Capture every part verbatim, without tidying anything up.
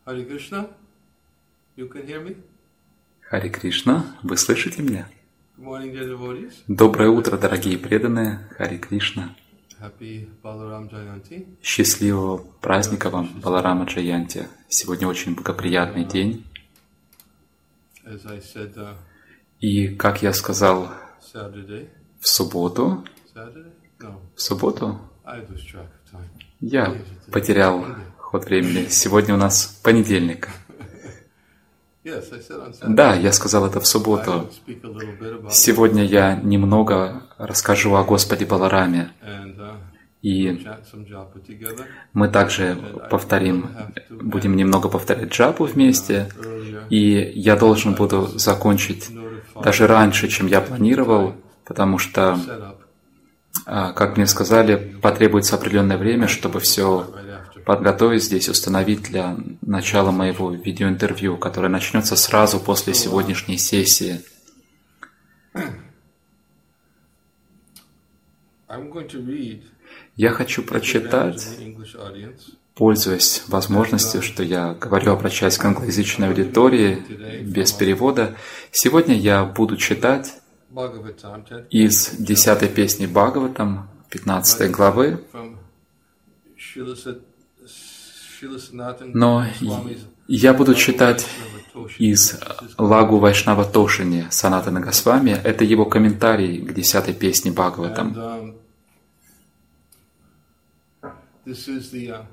Харе Кришна, you can hear me? Харе Кришна, вы слышите меня? Good morning, dear devotees. Доброе утро, дорогие преданные. Харе Кришна. Happy Balaram Jayanti. Счастливого праздника вам, Баларама Джаянти. Сегодня очень благоприятный день. As I said, uh, И, как я сказал, Saturday. в субботу, Saturday? No, в субботу I lose track of time. я потерял ход времени. Сегодня у нас понедельник. Yes, I said on Saturday. Да, я сказал это в I субботу. will speak a little bit about Сегодня я немного расскажу о Господе Балараме. and uh, И chat some japa together. мы также повторим, будем немного повторять джапу вместе. Earlier, И я должен буду закончить даже раньше, чем я планировал, потому что, set up а, как мне сказали, потребуется определенное время, чтобы все right after. подготовить здесь, установить для начала моего видеоинтервью, которое начнется сразу после сегодняшней сессии. I'm going to read Я хочу to прочитать, the English audience пользуясь возможностью, что я говорю, обращаясь к англоязычной аудитории без перевода. Сегодня я буду читать Bhagavatam ten- из десятой песни Бхагаватам, пятнадцатой главы, from Srila Sa- Srila Sanatana но Swami's я буду читать Vaishnava Toshi. из Лагу Вайшнава Тошини Санатана Госвами. Это его комментарий к десятой песне And, Бхагаватам. um, this is the uh,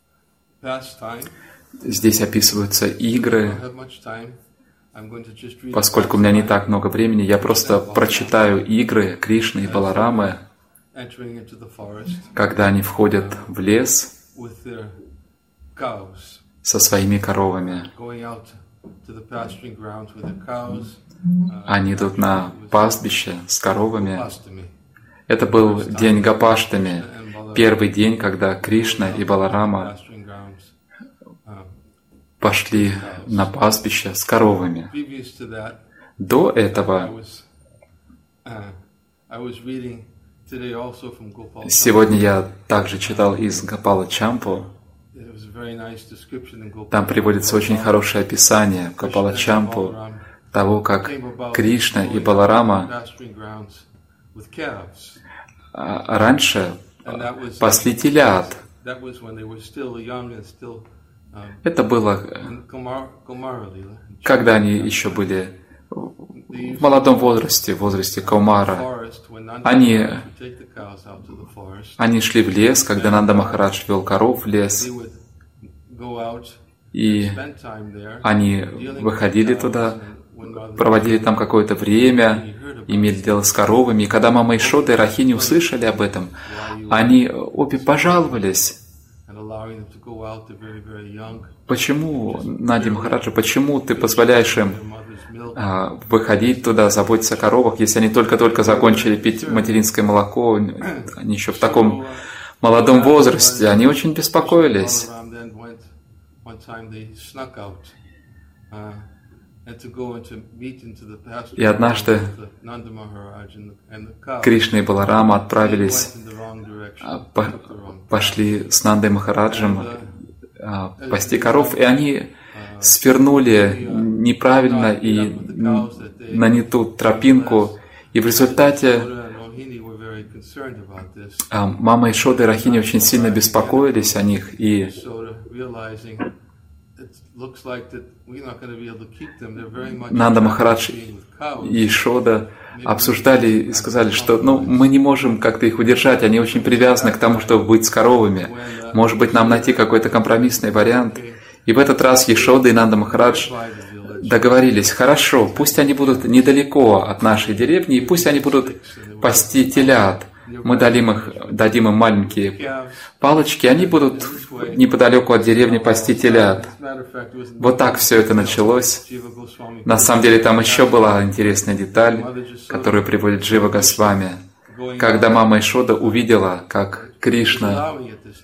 pastime. Здесь описываются I игры. don't have much time. I'm going to just read Поскольку у меня не так много времени, я просто прочитаю игры Кришны и Баларамы, entering into the forest когда они входят в лес with their cows, со своими коровами. going out to the pasturing grounds with their cows. Uh, Они идут на пастбище с коровами. Pastami. Это был день Гопаштами, первый день, когда Кришна и Баларама Pasturing grounds. Uh, пошли на пастбище с коровами. previous to that, До I этого, was uh, I was reading today also from Gopal. сегодня я также читал из Гопала Чампу. It was a very nice description in Gopal. Там приводится очень хорошее описание в Гопала Чампу того, как Кришна и Баларама pasturing grounds with calves. а, раньше And that was пасли телят. that was when they were still young and still um, Это было, in Kumar Kumara Lila. когда они еще были в молодом возрасте, в возрасте Каумара. Forest, when Nanda Они, Maharaj would take the cows out to the forest, они шли в лес, когда Нанда Махарадж вел коров в лес, they would go out, и spend time there, они dealing with выходили cows, туда, and when Mother проводили там какое-то время, имели дело с коровами. И когда мама Ишода и Рахини услышали об этом, они обе пожаловались. and allowing them to go out, they're very, very young, Почему, Нади Махараджа, почему ты позволяешь им their mother's milk, а, выходить туда, заботиться о коровах, если они только-только закончили пить материнское молоко, они еще в таком молодом возрасте, они очень беспокоились. Balaram then went, one time they snuck out, uh, and to go into meet into the pasture И однажды with the Nanda Maharaj and the, and the cows. Кришна и Баларама They отправились, went in the wrong direction, а, по- took the wrong path. пошли с Нандой Махараджем а, пасти коров, и они свернули неправильно и на не ту тропинку, и в результате Buddha and Rohini were very concerned about this. а, мама Ишода и Рахини очень сильно беспокоились о них, и So realizing it looks like that we're not going to be able to keep them. They're very much Нанда attracted Махарадж to being with cows. и Ишода обсуждали и сказали, что ну, мы не можем как-то их удержать, они очень привязаны к тому, чтобы быть с коровами. Может быть, нам найти какой-то компромиссный вариант. И в этот раз Ишода и Нанда Махарадж договорились, хорошо, пусть они будут недалеко от нашей деревни, и пусть они будут пасти телят. Мы дадим, их, дадим им маленькие палочки, они будут неподалеку от деревни пасти телят. Вот так все это началось. На самом деле там еще была интересная деталь, которую приводит Джива Госвами. Когда мама Ишода увидела, как Кришна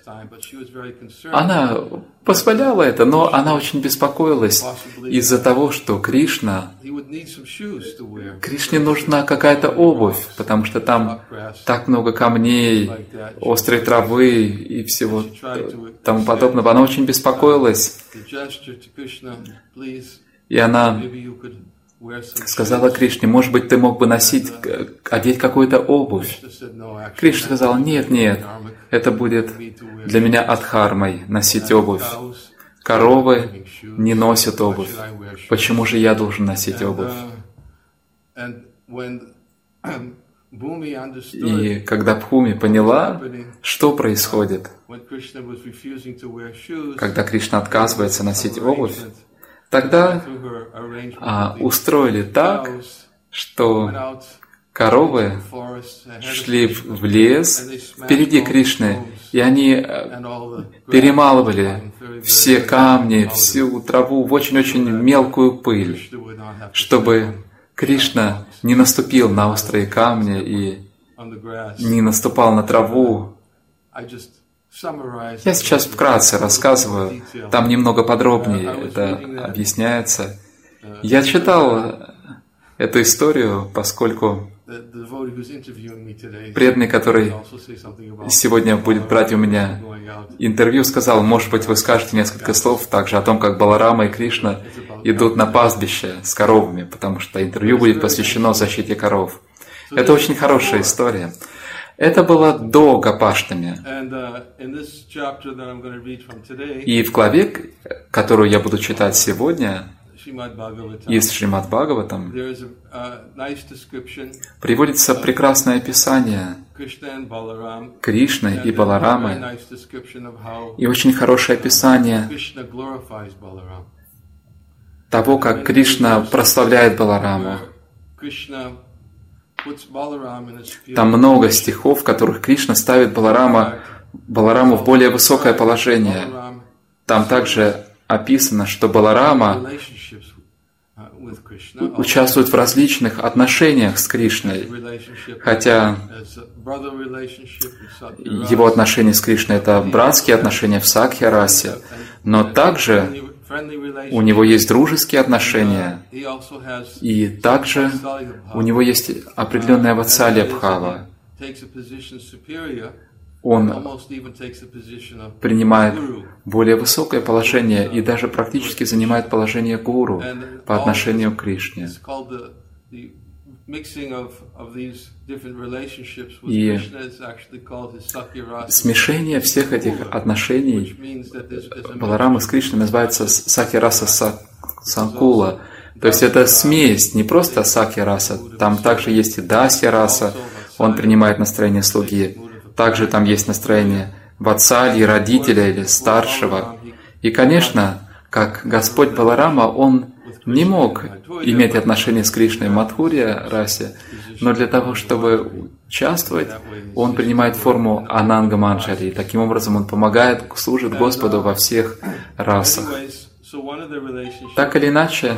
Она позволяла это, но она очень беспокоилась из-за того, что Кришна, Кришне нужна какая-то обувь, потому что там так много камней, острой травы и всего тому подобного. Она очень беспокоилась, и она сказала Кришне: может быть, ты мог бы носить, одеть какую-то обувь. Кришна сказал: нет, нет, это будет для меня адхармой носить обувь. Коровы не носят обувь. Почему же я должен носить обувь? И когда Бхуми поняла, что происходит, когда Кришна отказывается носить обувь, тогда а, устроили так, что коровы шли в лес впереди Кришны, и они перемалывали все камни, всю траву в очень-очень мелкую пыль, чтобы Кришна не наступил на острые камни и не наступал на траву. Я сейчас вкратце рассказываю, там немного подробнее это объясняется. Я читал эту историю, поскольку преданный, который сегодня будет брать у меня интервью, сказал: может быть, вы скажете несколько слов также о том, как Баларама и Кришна идут на пастбище с коровами, потому что интервью будет посвящено защите коров. Это очень хорошая история. Это было до Гопаштами. И в главе, которую я буду читать сегодня, из Шримад Бхагаватам, приводится прекрасное описание Кришны и Баларамы, и очень хорошее описание того, как Кришна прославляет Балараму. Там много стихов, в которых Кришна ставит Баларама, Балараму в более высокое положение. Там также описано, что Баларама участвует в различных отношениях с Кришной, хотя его отношения с Кришной — это братские отношения в Сакхья-расе, но также у него есть дружеские отношения, и также у него есть определенная ватсалья-бхава. Он принимает более высокое положение и даже практически занимает положение гуру по отношению к Кришне. И смешение всех этих отношений Баларамы с Кришной называется Сакхи-раса Санкула. То есть это смесь, не просто Сакхи-раса, там также есть и Дасья-раса, он принимает настроение слуги, также там есть настроение ватсальи, родителя или старшего. И, конечно, как Господь Баларама, он не мог иметь отношения с Кришной в Мадхурья-расе, но для того, чтобы участвовать, он принимает форму Ананга Манджари, и таким образом он помогает, служит Господу во всех расах. Так или иначе,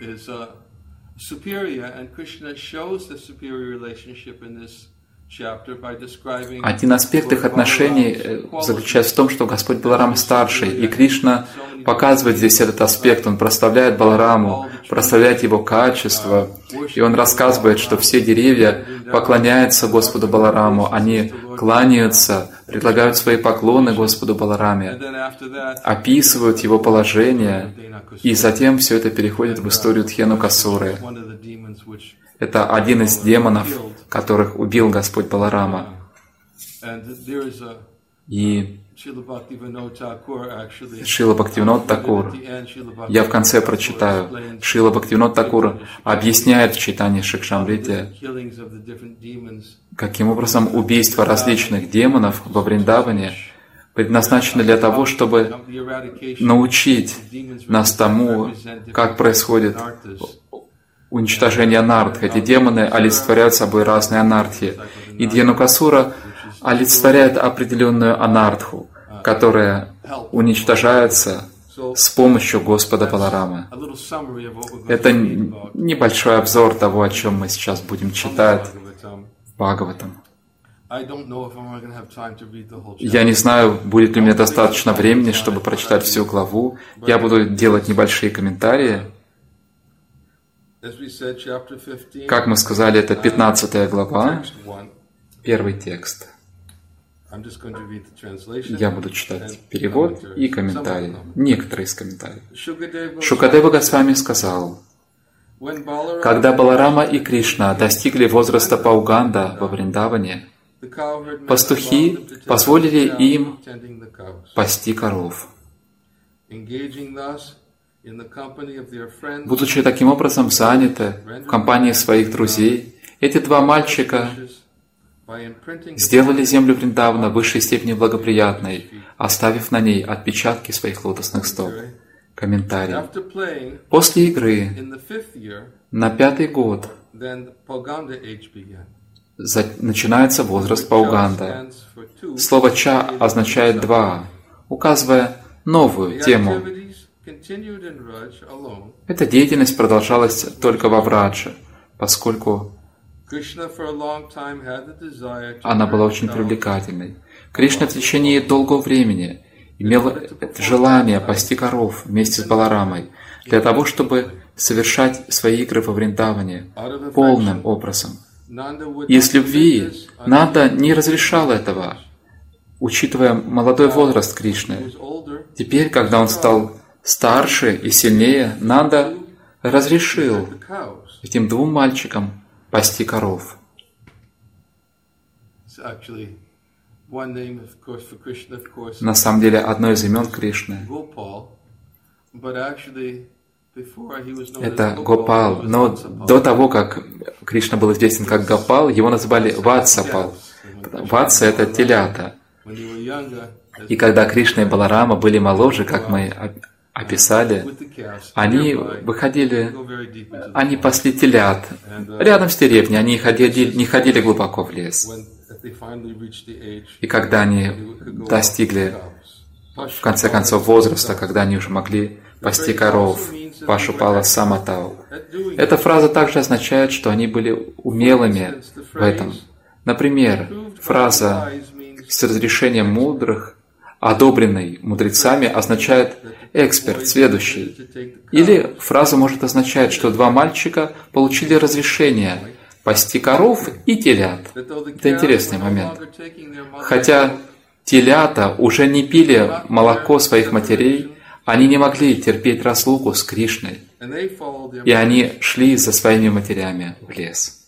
один аспект их отношений заключается в том, что Господь Баларама старший, и Кришна показывает здесь этот аспект. Он прославляет Балараму, прославляет его качество, и он рассказывает, что все деревья поклоняются Господу Балараму, они кланяются, предлагают свои поклоны Господу Балараме, описывают его положение, и затем все это переходит в историю Дхенукасуры. Это один из демонов, которых убил Господь Баларама. И Шрила Бхактивинод Такур, я в конце прочитаю, Шрила Бхактивинод Такур объясняет в читании Шикшамрите, каким образом убийство различных демонов во Вриндаване предназначено для того, чтобы научить нас тому, как происходит уничтожение анартх. Эти демоны олицетворяют собой разные анартхи. И Дхенукасура олицетворяет определенную анартху, которая уничтожается с помощью Господа Баларамы. Это небольшой обзор того, о чем мы сейчас будем читать в Бхагаватам. Я не знаю, будет ли у меня достаточно времени, чтобы прочитать всю главу. Я буду делать небольшие комментарии. Как мы сказали, это пятнадцатая глава, первый текст. Я буду читать перевод и комментарии, некоторые из комментариев. Шукадева Госвами сказал: когда Баларама и Кришна достигли возраста Пауганда во Вриндаване, пастухи позволили им пасти коров. Будучи таким образом заняты в компании своих друзей, эти два мальчика сделали землю Вриндавана в высшей степени благоприятной, оставив на ней отпечатки своих лотосных стоп. Комментарий. После игры на пятый год начинается возраст Пауганда. Слово «ча» означает «два», указывая новую тему. Эта деятельность продолжалась только во Врадже, поскольку она была очень привлекательной. Кришна в течение долгого времени имел желание пасти коров вместе с Баларамой для того, чтобы совершать свои игры во Вриндаване полным образом. Из любви Нанда не разрешал этого, учитывая молодой возраст Кришны. Теперь, когда он стал старше и сильнее, Нанда разрешил этим двум мальчикам пасти коров. На самом деле, одно из имен Кришны — это Гопал. Но до того, как Кришна был известен как Гопал, его называли Ватсапал. Ватса — это телята. И когда Кришна и Баларама были моложе, как мы описали, они выходили, они пасли телят рядом с деревней, они ходили, не ходили глубоко в лес. И когда они достигли, в конце концов, возраста, когда они уже могли пасти коров, Пашупала Саматау. Эта фраза также означает, что они были умелыми в этом. Например, фраза «с разрешением мудрых», одобренной мудрецами, означает «эксперт, сведущий». Или фраза может означать, что два мальчика получили разрешение пасти коров и телят. Это интересный момент. Хотя телята уже не пили молоко своих матерей, они не могли терпеть разлуку с Кришной, и они шли за своими матерями в лес.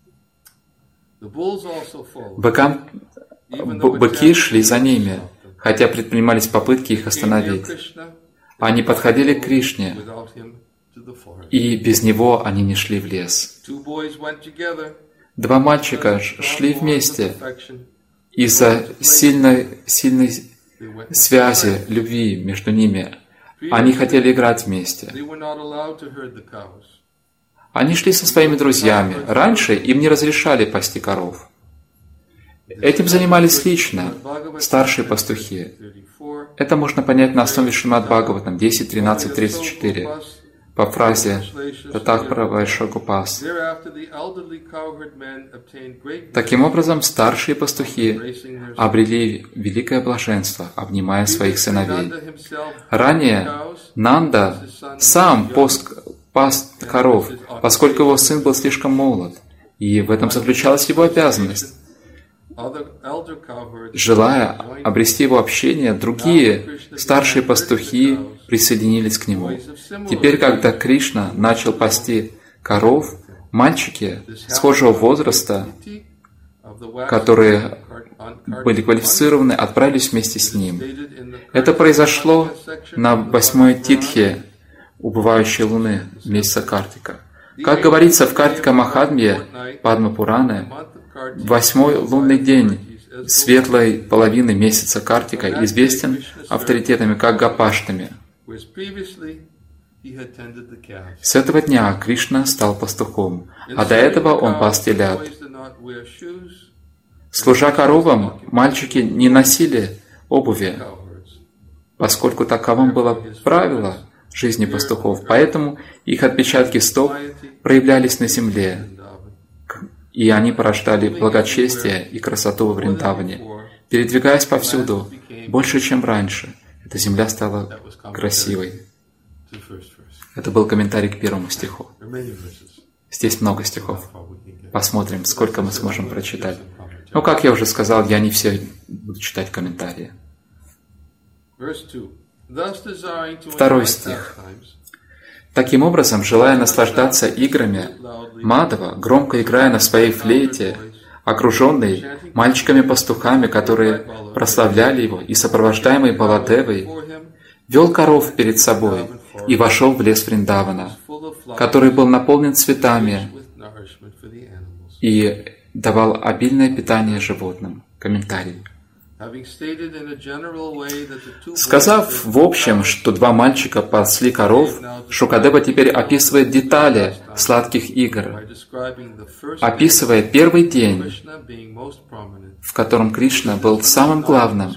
Быкам, быки шли за ними, хотя предпринимались попытки их остановить. Они подходили к Кришне, и без него они не шли в лес. Два мальчика шли вместе из-за сильной, сильной связи, любви между ними. Они хотели играть вместе. Они шли со своими друзьями. Раньше им не разрешали пасти коров. Этим занимались лично старшие пастухи. Это можно понять на основе Шримад Бхагаватам десять тринадцать тридцать четыре по фразе «Татах Паравайша Гопас». Таким образом, старшие пастухи обрели великое блаженство, обнимая своих сыновей. Ранее Нанда сам пас коров, поскольку его сын был слишком молод, и в этом заключалась его обязанность. Желая обрести его общение, другие старшие пастухи присоединились к нему. Теперь, когда Кришна начал пасти коров, мальчики схожего возраста, которые были квалифицированы, отправились вместе с ним. Это произошло на восьмой титхе убывающей луны месяца Картика. Как говорится в Картика Махатмье Падма Пураны, восьмой лунный день светлой половины месяца Картика известен авторитетами как Гопаштами. С этого дня Кришна стал пастухом, а до этого он пас телят. Служа коровам, мальчики не носили обуви, поскольку таковым было правило жизни пастухов, поэтому их отпечатки стоп проявлялись на земле, и они порождали благочестие и красоту во Вриндаване. Передвигаясь повсюду, больше, чем раньше, эта земля стала красивой. Это был комментарий к первому стиху. Здесь много стихов. Посмотрим, сколько мы сможем прочитать. Ну, как я уже сказал, я не все буду читать комментарии. Второй стих. Таким образом, желая наслаждаться играми, Мадхава, громко играя на своей флейте, окруженный мальчиками-пастухами, которые прославляли его, и сопровождаемый Баладевой, вел коров перед собой и вошел в лес Вриндавана, который был наполнен цветами и давал обильное питание животным. Комментарий. Сказав в общем, что два мальчика пасли коров, Шукадева теперь описывает детали сладких игр, описывая первый день, в котором Кришна был самым главным,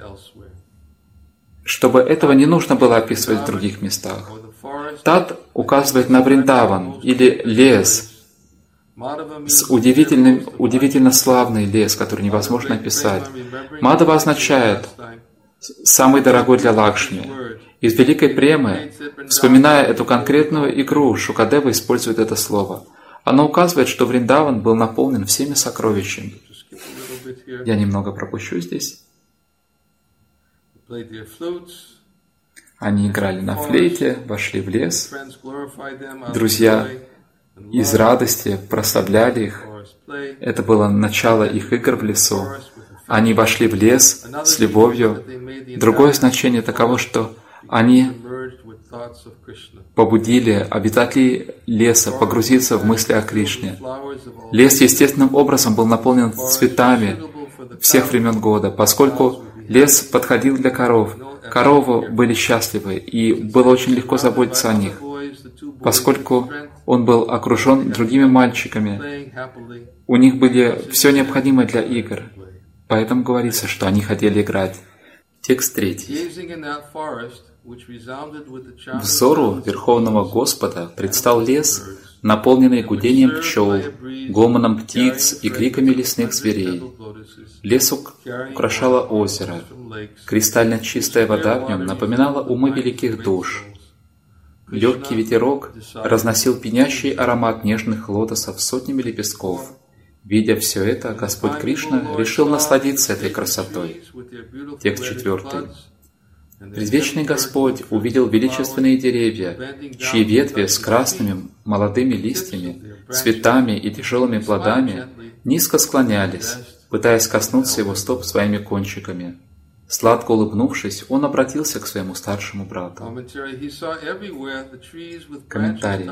чтобы этого не нужно было описывать в других местах. Тат указывает на Вриндаван или лес, с удивительным, удивительно славный лес, который невозможно описать. Мадхава означает «самый дорогой для Лакшми». Из Великой Премы, вспоминая эту конкретную игру, Шукадева использует это слово. Оно указывает, что Вриндаван был наполнен всеми сокровищами. Я немного пропущу здесь. Они играли на флейте, вошли в лес. Друзья из радости прославляли их. Это было начало их игр в лесу. Они вошли в лес с любовью. Другое значение таково, что они побудили обитателей леса погрузиться в мысли о Кришне. Лес естественным образом был наполнен цветами всех времен года, поскольку лес подходил для коров. Коровы были счастливы, и было очень легко заботиться о них, поскольку он был окружен другими мальчиками. У них были все необходимое для игр. Поэтому говорится, что они хотели играть. Текст третий. Взору Верховного Господа предстал лес, наполненный гудением пчел, гомоном птиц и криками лесных зверей. Лес украшало озеро. Кристально чистая вода в нем напоминала умы великих душ. Легкий ветерок разносил пьянящий аромат нежных лотосов сотнями лепестков. Видя все это, Господь Кришна решил насладиться этой красотой. Текст четвертый. Предвечный Господь увидел величественные деревья, чьи ветви с красными молодыми листьями, цветами и тяжелыми плодами низко склонялись, пытаясь коснуться его стоп своими кончиками. Сладко улыбнувшись, он обратился к своему старшему брату. Комментарий.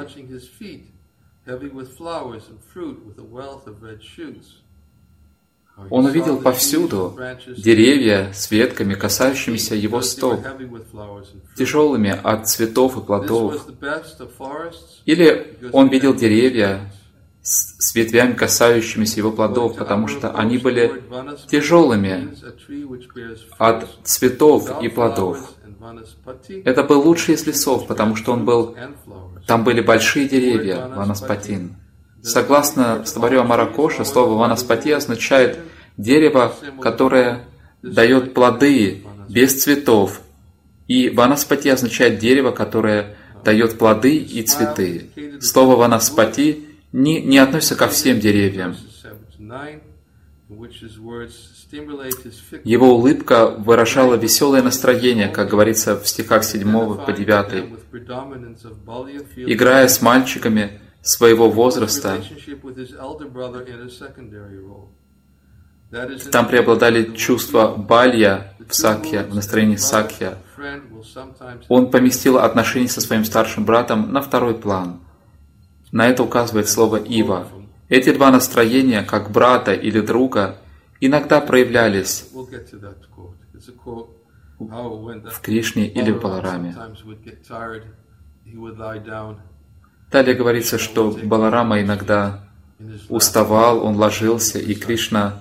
Он увидел повсюду деревья с ветками, касающимися его стоп, тяжелыми от цветов и плодов. Или он видел деревья с ветвями, касающимися его плодов, потому что они были тяжелыми от цветов и плодов. Это был лучший из лесов, потому что он был... Там были большие деревья, ванаспатин. Согласно словарю Амаракоша, слово ванаспати означает дерево, которое дает плоды без цветов. И ванаспати означает дерево, которое дает плоды и цветы. Слово ванаспати не, не относится ко всем деревьям. Его улыбка выражала веселое настроение, как говорится в стихах седьмого по девятый. Играя с мальчиками своего возраста, там преобладали чувства балья в сакья, в настроении сакья. Он поместил отношения со своим старшим братом на второй план. На это указывает слово «ива». Эти два настроения, как брата или друга, иногда проявлялись в Кришне или в Балараме. Далее говорится, что Баларама иногда уставал, он ложился, и Кришна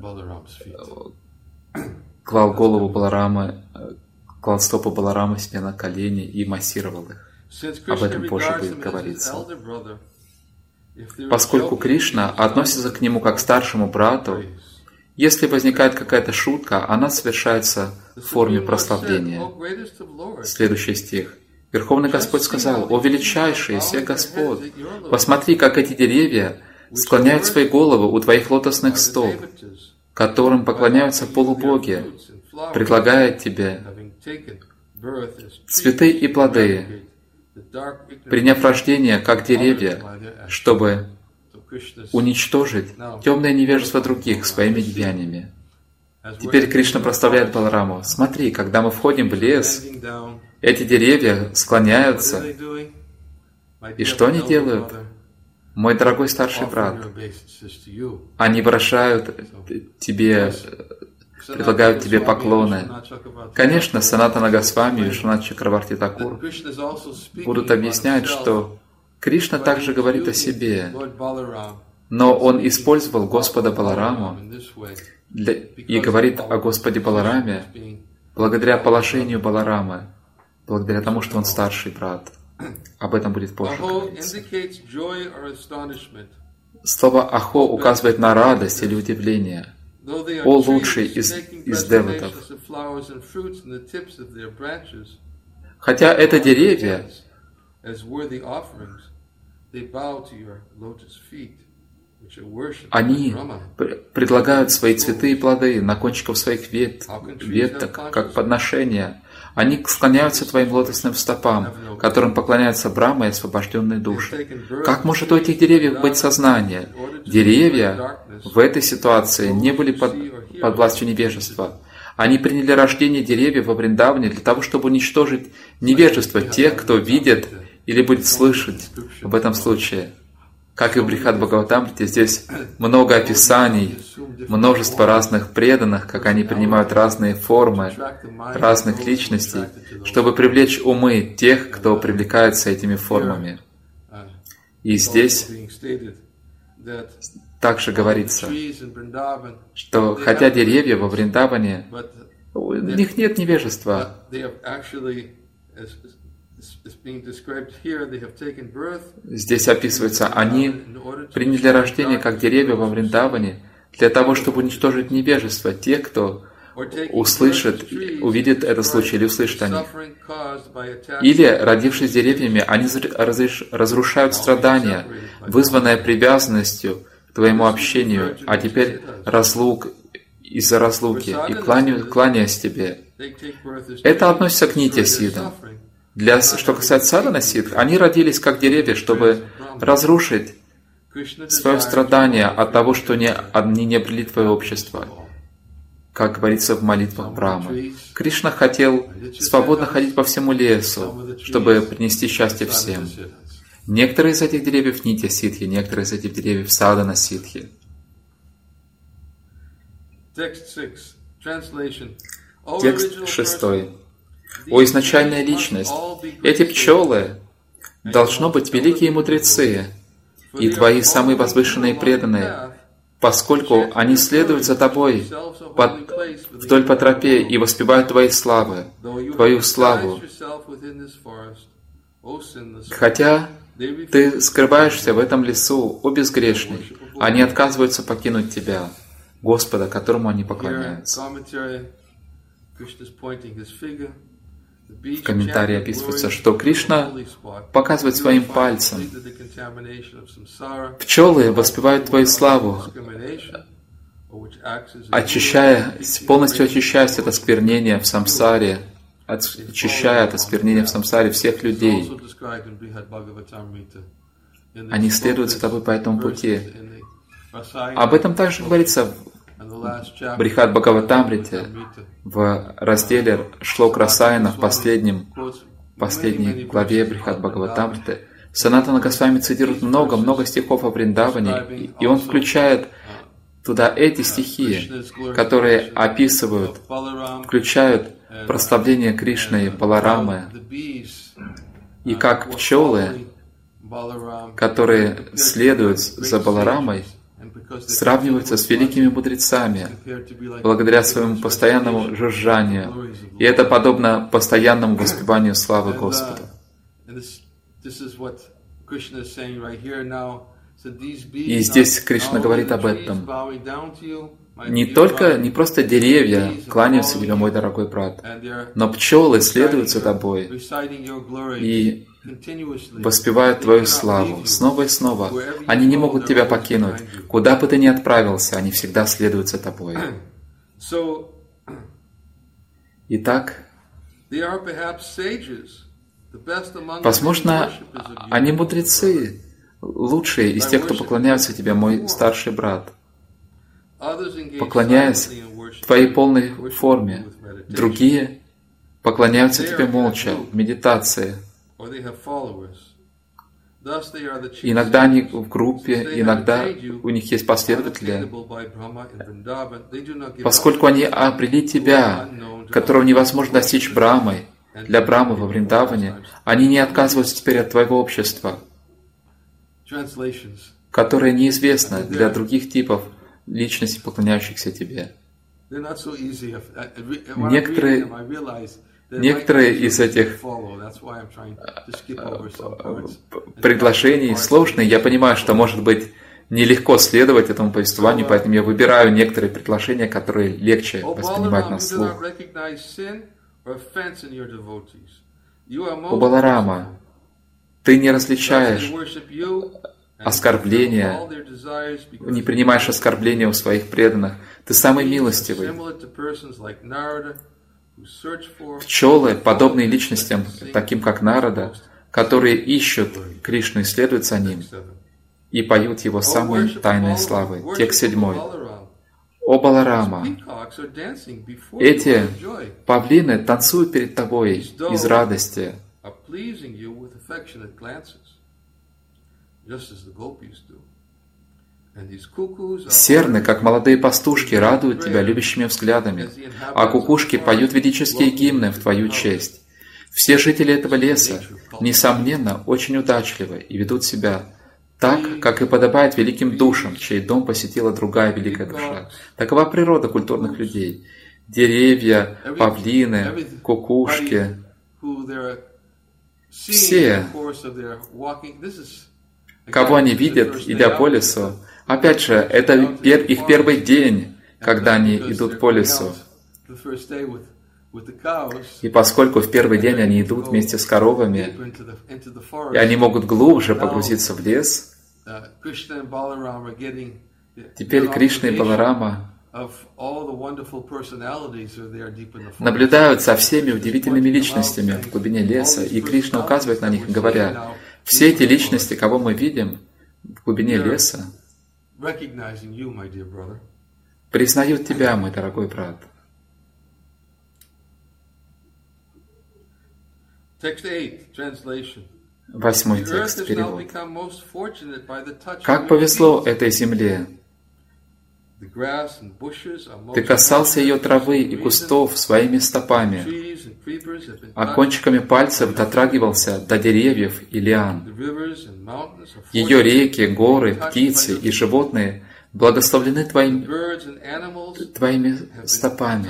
клал голову Баларамы, клал стопы Баларамы себе на колени и массировал их. Об этом позже будет говориться. Поскольку Кришна относится к нему как к старшему брату, если возникает какая-то шутка, она совершается в форме прославления. Следующий стих. Верховный Господь сказал: «О величайший из всех Господ, посмотри, как эти деревья склоняют свои головы у твоих лотосных стоп, которым поклоняются полубоги, предлагая тебе цветы и плоды, приняв рождение как деревья, чтобы уничтожить темное невежество других своими деяниями». Теперь Кришна прославляет Балараму. Смотри, когда мы входим в лес, эти деревья склоняются. И что они делают? Мой дорогой старший брат, они выражают тебе, предлагают тебе поклоны. Конечно, Санатана Госвами и Вишванат Чакраварти Такур будут объяснять, что Кришна также говорит о себе, но он использовал Господа Балараму для, и говорит о Господе Балараме благодаря положению Баларамы, благодаря тому, что он старший брат. Об этом будет позже говориться. Слово «ахо» указывает на радость или удивление. О лучший из, из деватов! Хотя это деревья, они предлагают свои цветы и плоды на кончиках своих вет, веток, как подношение. Они склоняются твоим лотосным стопам, которым поклоняются Брахма и освобожденные души. Как может у этих деревьев быть сознание? Деревья в этой ситуации не были под, под властью невежества. Они приняли рождение деревьев во Вриндаване для того, чтобы уничтожить невежество тех, кто видит или будет слышать в этом случае. Как и в Брихад Бхагаватамрите, здесь много описаний, множество разных преданных, как они принимают разные формы, разных личностей, чтобы привлечь умы тех, кто привлекается этими формами. И здесь также говорится, что хотя деревья во Вриндаване, у них нет невежества. Здесь описывается, они приняли рождение как деревья во Вриндаване для того, чтобы уничтожить невежество тех, кто услышит, увидит этот случай или услышит о них. Или, родившись деревьями, они разрушают страдания, вызванные привязанностью к твоему общению, а теперь разлук из-за разлуки, и кланяясь тебе. Это относится к нитья-сиддхам. Для, что касается садхана сиддх, они родились как деревья, чтобы разрушить свое страдание от того, что не, они не обрели твое общество, как говорится в молитвах Брахмы. Кришна хотел свободно ходить по всему лесу, чтобы принести счастье всем. Некоторые из этих деревьев нитья сиддхи, некоторые из этих деревьев садхана сиддхи. Текст шестой. О изначальная личность, эти пчелы должно быть великие мудрецы и твои самые возвышенные преданные, поскольку они следуют за тобой под, вдоль по тропе и воспевают твои славы, твою славу. Хотя ты скрываешься в этом лесу, о безгрешный, они отказываются покинуть тебя, Господа, которому они поклоняются. В комментарии описывается, что Кришна показывает своим пальцем. Пчелы воспевают твою славу, очищая, полностью очищаясь от осквернения в самсаре, очищая от осквернения в самсаре всех людей. Они следуют за тобой по этому пути. Об этом также говорится в Брихад Бхагаватамрите, в разделе Шлок Расаяна, в последнем, последней главе Брихад Бхагаватамриты. Санатана Госвами цитирует много-много стихов о Вриндаване, и он включает туда эти стихи, которые описывают, включают прославление Кришны и Баларамы, и как пчелы, которые следуют за Баларамой, сравниваются с великими мудрецами благодаря своему постоянному жужжанию. И это подобно постоянному воспеванию славы Господа. И здесь Кришна говорит об этом. Не только, не просто деревья кланяются тебе, мой дорогой брат, но пчелы следуют за тобой и воспевают твою славу снова и снова. Они не могут тебя покинуть. Куда бы ты ни отправился, они всегда следуют за тобой. Итак, возможно, они мудрецы, лучшие из тех, кто поклоняются тебе, мой старший брат, поклоняясь твоей полной форме. Другие поклоняются тебе молча, в медитации. Иногда они в группе, иногда у них есть последователи. Поскольку они обрели тебя, которого невозможно достичь Брахмой, для Брахмы во Вриндаване, они не отказываются теперь от твоего общества, которое неизвестно для других типов личностей, поклоняющихся тебе. Некоторые, некоторые из этих предложений сложные. Я понимаю, что, может быть, нелегко следовать этому повествованию, поэтому я выбираю некоторые предложения, которые легче воспринимать на слух. О Баларама, ты не различаешь оскорбления, не принимаешь оскорбления у своих преданных. Ты самый милостивый. Пчелы, подобные личностям, таким как Нарада, которые ищут Кришну и следуют за ним, и поют его самые тайные славы. Текст седьмой. О Баларама, эти павлины танцуют перед тобой из радости, серны, как молодые пастушки, радуют тебя любящими взглядами, а кукушки поют ведические гимны в твою честь. Все жители этого леса, несомненно, очень удачливы и ведут себя так, как и подобает великим душам, чей дом посетила другая великая душа. Такова природа культурных людей. Деревья, павлины, кукушки, все, кого они видят, идя по лесу, опять же, это их первый день, когда они идут по лесу. И поскольку в первый день они идут вместе с коровами, и они могут глубже погрузиться в лес, теперь Кришна и Баларама наблюдают за всеми удивительными личностями в глубине леса, и Кришна указывает на них, говоря: все эти личности, кого мы видим в глубине леса, признают тебя, мой дорогой брат. Восьмой текст, перевод. Как повезло этой земле! Ты касался ее травы и кустов своими стопами, а кончиками пальцев дотрагивался до деревьев и лиан. Ее реки, горы, птицы и животные благословлены твоим, твоими стопами.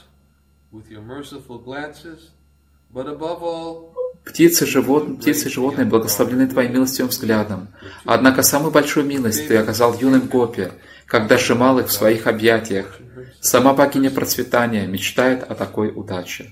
Птицы, живот, птицы и животные благословлены твоим милостивым взглядом. Однако самую большую милость ты оказал юным гопи, когда сжимал их в своих объятиях. Сама богиня процветания мечтает о такой удаче.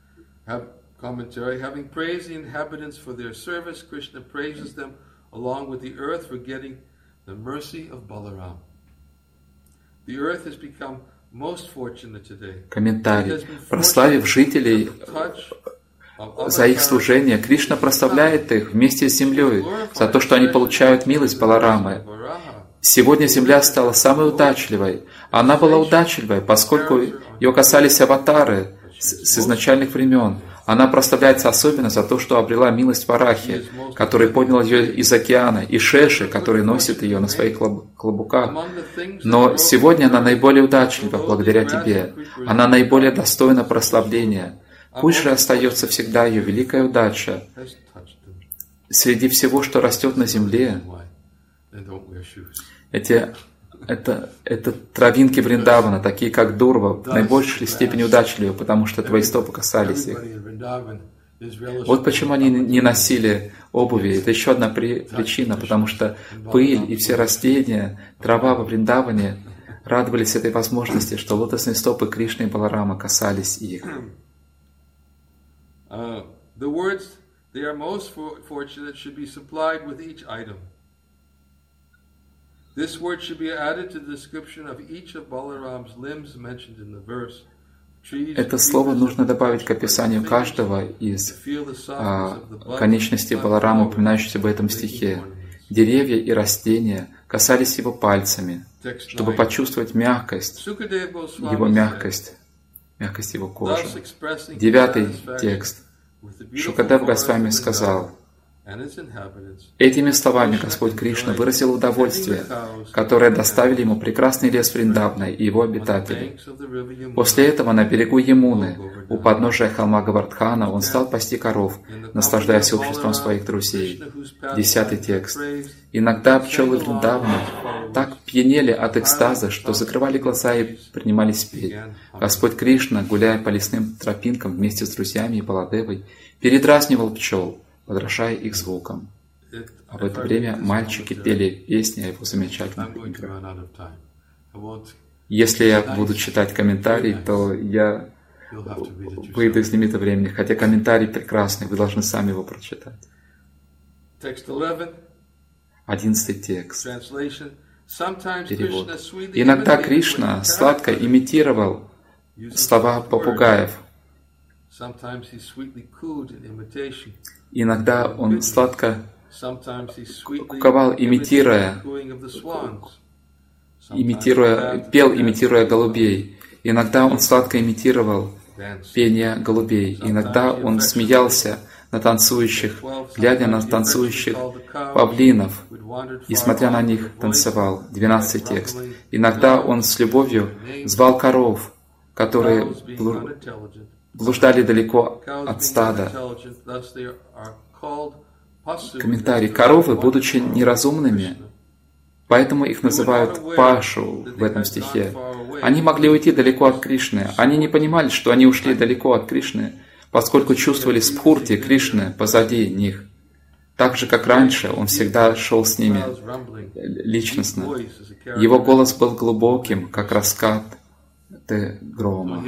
Комментарий. Прославив жителей за их служение, Кришна прославляет их вместе с землей за то, что они получают милость Баларамы. Сегодня земля стала самой удачливой. Она была удачливой, поскольку ее касались аватары с изначальных времен. Она прославляется особенно за то, что обрела милость Варахи, который поднял ее из океана, и Шеши, который носит ее на своих клобуках. Но сегодня она наиболее удачлива благодаря тебе. Она наиболее достойна прославления. Пусть же остается всегда ее великая удача. Среди всего, что растет на земле, эти, это, это травинки Вриндавана, такие как Дурва, в наибольшей степени удачливы, потому что твои стопы касались их. Вот почему они не носили обуви. Это еще одна при, причина, потому что пыль и все растения, трава во Вриндаване радовались этой возможности, что лотосные стопы Кришны и Баларама касались их. Uh, the words they are most for, fortunate should be supplied with each item. This word should be added to the description of each of Balaram's limbs mentioned in the verse. Это слово нужно добавить к описанию каждого из а, конечностей Баларама, упоминающихся в этом стихе. Деревья и растения касались его пальцами, чтобы почувствовать мягкость, его мягкость, мягкость его кожи. Девятый текст. Шукадев Госвами сказал: этими словами Господь Кришна выразил удовольствие, которое доставили ему прекрасный лес Вриндавна и его обитатели. После этого на берегу Ямуны, у подножия холма Гавардхана, он стал пасти коров, наслаждаясь обществом своих друзей. Десятый текст. Иногда пчелы Вриндавна так пьянели от экстаза, что закрывали глаза и принимались петь. Господь Кришна, гуляя по лесным тропинкам вместе с друзьями и Баладевой, передразнивал пчел, подражая их звукам. А в это время мальчики пели песни о его замечательных играх. Если я буду читать комментарий, то я выйду из лимита времени, хотя комментарий прекрасный, вы должны сами его прочитать. Одиннадцатый текст. Перевод. Иногда Кришна сладко имитировал слова попугаев. Иногда он сладко куковал, имитируя, имитируя, пел, имитируя голубей. Иногда он сладко имитировал пение голубей. Иногда он смеялся на танцующих, глядя на танцующих павлинов, и, смотря на них, танцевал. Двенадцатый текст. Иногда он с любовью звал коров, которые блуждали далеко от стада. Комментарий. Коровы, будучи неразумными, поэтому их называют Пашу в этом стихе. Они могли уйти далеко от Кришны. Они не понимали, что они ушли далеко от Кришны, поскольку чувствовали спхурти Кришны позади них. Так же, как раньше, он всегда шел с ними личностно. Его голос был глубоким, как раскат грома,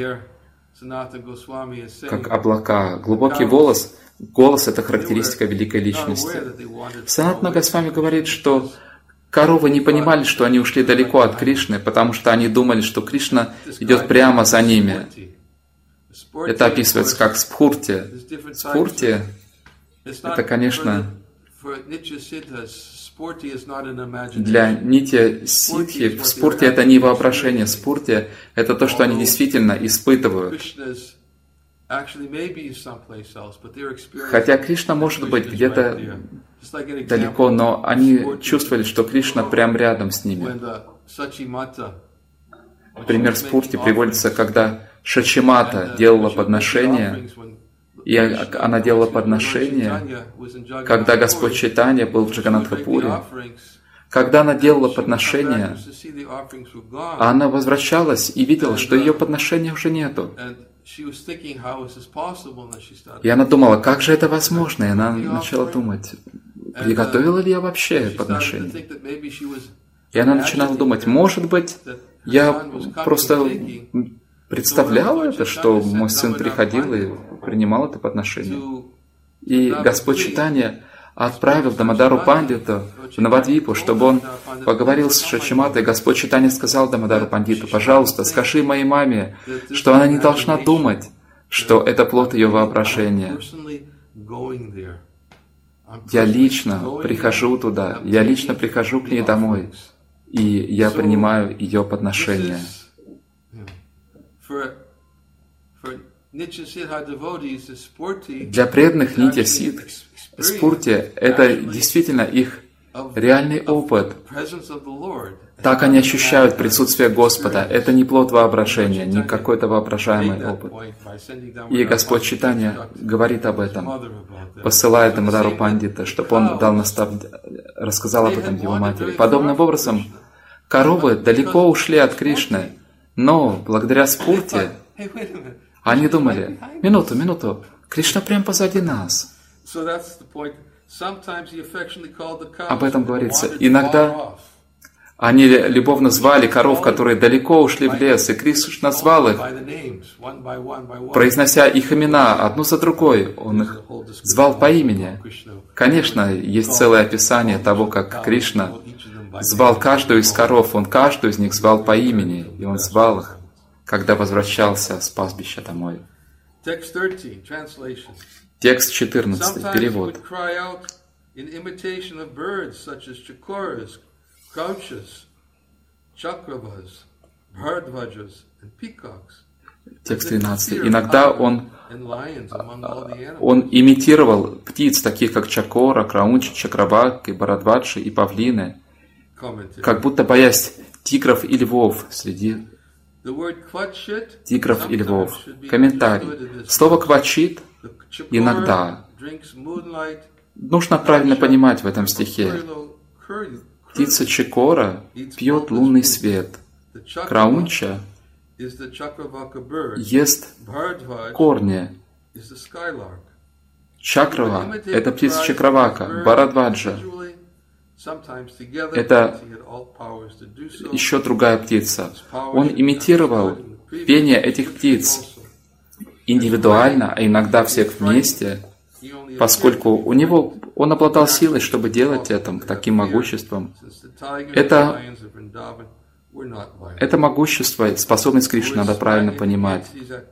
как облака. Глубокий голос, голос — это характеристика великой личности. Санатана Госвами говорит, что коровы не понимали, что они ушли далеко от Кришны, потому что они думали, что Кришна идет прямо за ними. Это описывается как спхурти. Спхурти — это, конечно, для нитья ситхи, спурти — это не воображение, спурти — это то, что они действительно испытывают. Хотя Кришна может быть где-то далеко, но они чувствовали, что Кришна прямо рядом с ними. Пример спурти приводится, когда Шачимата делала подношение, и она делала подношение, когда Господь Чайтанья был в Джаганнатхапуре. Когда она делала подношение, она возвращалась и видела, что ее подношения уже нету. И она думала, как же это возможно? И она начала думать, приготовила ли я вообще подношение? И она начинала думать, может быть, я просто представляла это, что мой сын приходил и принимал это подношение. И Господь Чайтанья отправил Дамадару Пандиту в Навадвипу, чтобы он поговорил с Шачиматой. Господь Чайтанья сказал Дамадару Пандиту: пожалуйста, скажи моей маме, что она не должна думать, что это плод ее воображения. Я лично прихожу туда, я лично прихожу к ней домой, и я принимаю ее подношение. Для преданных нитья сидх спурти — это действительно их реальный опыт. Так они ощущают присутствие Господа. Это не плод воображения, не какой-то воображаемый опыт. И Господь Чайтанья говорит об этом, посылая Дамадару Пандита, чтобы он дал настав... рассказал об этом его матери. Подобным образом, коровы далеко ушли от Кришны, но благодаря спурти они думали: минуту, минуту, Кришна прямо позади нас. Об этом говорится. Иногда они любовно звали коров, которые далеко ушли в лес, и Кришна звал их, произнося их имена одну за другой. Он их звал по имени. Конечно, есть целое описание того, как Кришна звал каждую из коров, он каждую из них звал по имени, и он звал их, когда возвращался с пастбища домой. Текст четырнадцатый, перевод. Текст двенадцатый. Иногда он, он имитировал птиц, таких как чакора, краунчи, чакрабак, и барадваджи, и павлины, как будто боясь тигров и львов среди тигров и львов. Комментарий. Слово «квачит» иногда нужно правильно понимать в этом стихе. Птица чакора пьет лунный свет. Краунча ест корни. Чакрава — это птица чакравака. Барадваджа — это еще другая птица. Он имитировал пение этих птиц индивидуально, а иногда всех вместе, поскольку у него он обладал силой, чтобы делать это, таким могуществом. Это, это могущество, способность Кришны надо правильно понимать.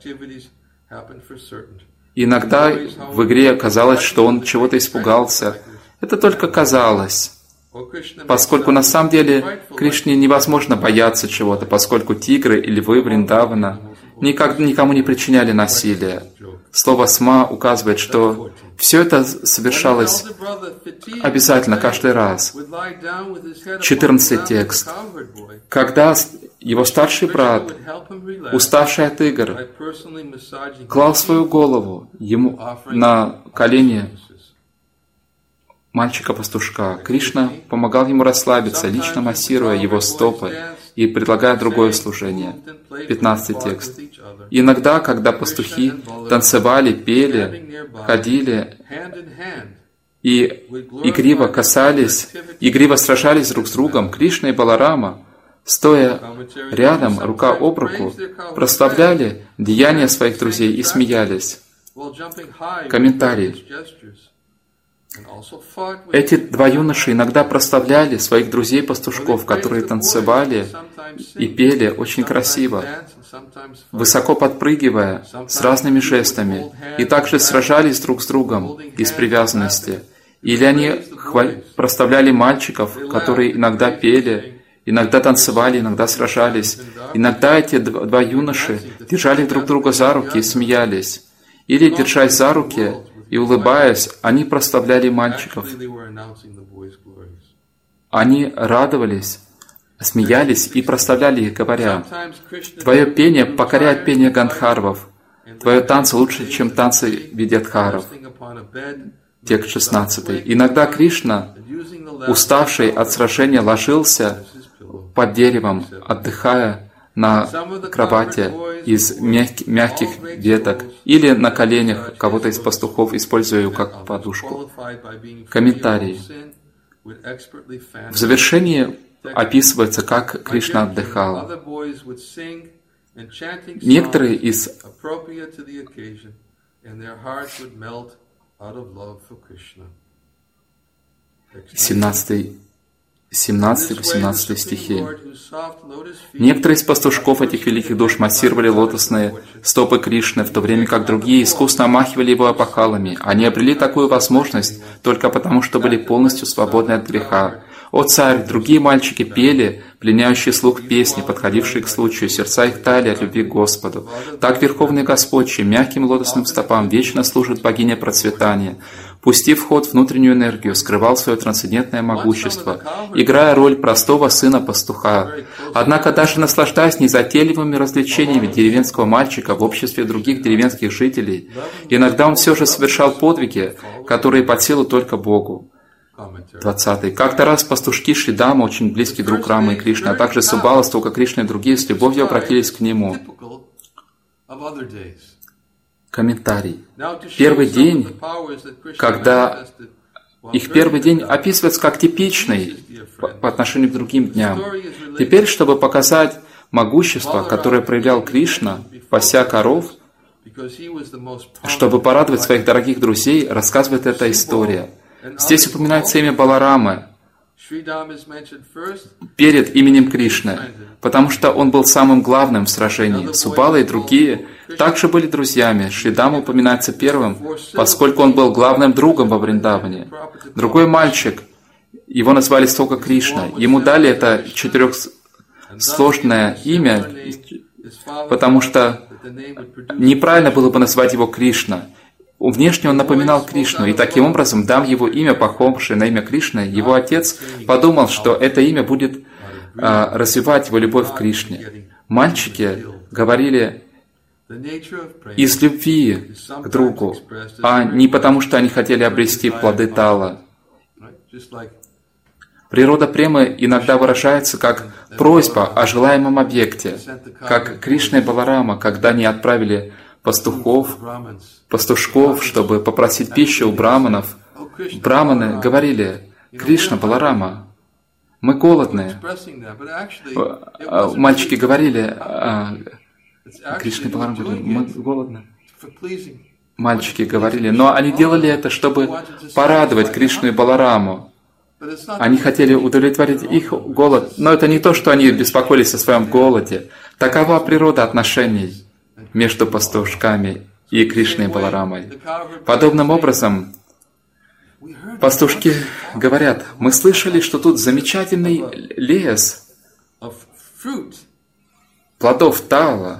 Иногда в игре казалось, что он чего-то испугался. Это только казалось. Поскольку на самом деле Кришне невозможно бояться чего-то, поскольку тигры и львы Вриндавана никак, никому не причиняли насилия. Слово «сма» указывает, что все это совершалось обязательно каждый раз. четырнадцатый текст. Когда его старший брат, уставший от игр, клал свою голову ему на колени мальчика-пастушка, Кришна помогал ему расслабиться, лично массируя его стопы и предлагая другое служение. пятнадцатый текст. Иногда, когда пастухи танцевали, пели, ходили и игриво касались, игриво сражались друг с другом, Кришна и Баларама, стоя рядом, рука об руку, прославляли деяния своих друзей и смеялись. Комментарий. Эти два юноши иногда прославляли своих друзей-пастушков, которые танцевали и пели очень красиво, высоко подпрыгивая, с разными жестами, и также сражались друг с другом из привязанности. Или они прославляли мальчиков, которые иногда пели, иногда танцевали, иногда сражались. Иногда эти два юноши держали друг друга за руки и смеялись. Или, держась за руки и улыбаясь, они прославляли мальчиков. Они радовались, смеялись и прославляли их, говоря: «Твое пение покоряет пение гандхарвов, твое танцы лучше, чем танцы видьядхаров». Текст шестнадцатый. Иногда Кришна, уставший от сражения, ложился под деревом, отдыхая на кровати из мягких, мягких веток или на коленях кого-то из пастухов, используя ее как подушку. Комментарий. В завершении описывается, как Кришна отдыхал. Некоторые из семнадцатый семнадцатый-восемнадцатый стихи. Некоторые из пастушков этих великих душ массировали лотосные стопы Кришны, в то время как другие искусно омахивали его опахалами. Они обрели такую возможность только потому, что были полностью свободны от греха. «О царь!» Другие мальчики пели, пленяющие слух песни, подходившие к случаю, сердца их тали от любви к Господу. Так Верховный Господь, чьим мягким лотосным стопам вечно служит богиня процветания, пустив в ход внутреннюю энергию, скрывал свое трансцендентное могущество, играя роль простого сына-пастуха. Однако даже наслаждаясь незатейливыми развлечениями деревенского мальчика в обществе других деревенских жителей, иногда он все же совершал подвиги, которые под силу только Богу. двадцатый. Как-то раз пастушки Шридама, очень близкий друг Рамы и Кришны, а также Субала, Стока Кришны и другие, с любовью обратились к нему. Комментарий. Первый день, когда их первый день описывается как типичный по, по отношению к другим дням. Теперь, чтобы показать могущество, которое проявлял Кришна, пася коров, чтобы порадовать своих дорогих друзей, рассказывает эта история. Здесь упоминается имя Баларамы перед именем Кришны, потому что он был самым главным в сражении. Субала и другие также были друзьями. Шридама упоминается первым, поскольку он был главным другом во Вриндаване. Другой мальчик, его назвали только Кришна. Ему дали это четырехсложное имя, потому что неправильно было бы назвать его Кришна. Внешне он напоминал Кришну, и таким образом, дав его имя, похожее на имя Кришны, его отец подумал, что это имя будет а, развивать его любовь к Кришне. Мальчики говорили из любви к другу, а не потому, что они хотели обрести плоды тала. Природа премы иногда выражается как просьба о желаемом объекте, как Кришна и Баларама, когда они отправили пастухов, пастушков, чтобы попросить пищу у браманов. Браманы говорили: «Кришна, Баларама, мы голодные». Мальчики говорили, Кришна и Баларама говорили: «Мы голодны». Мальчики говорили, но они делали это, чтобы порадовать Кришну и Балараму. Они хотели удовлетворить их голод, но это не то, что они беспокоились о своем голоде. Такова природа отношений между пастушками и Кришной и Баларамой. Подобным образом, пастушки говорят: «Мы слышали, что тут замечательный лес плодов тала.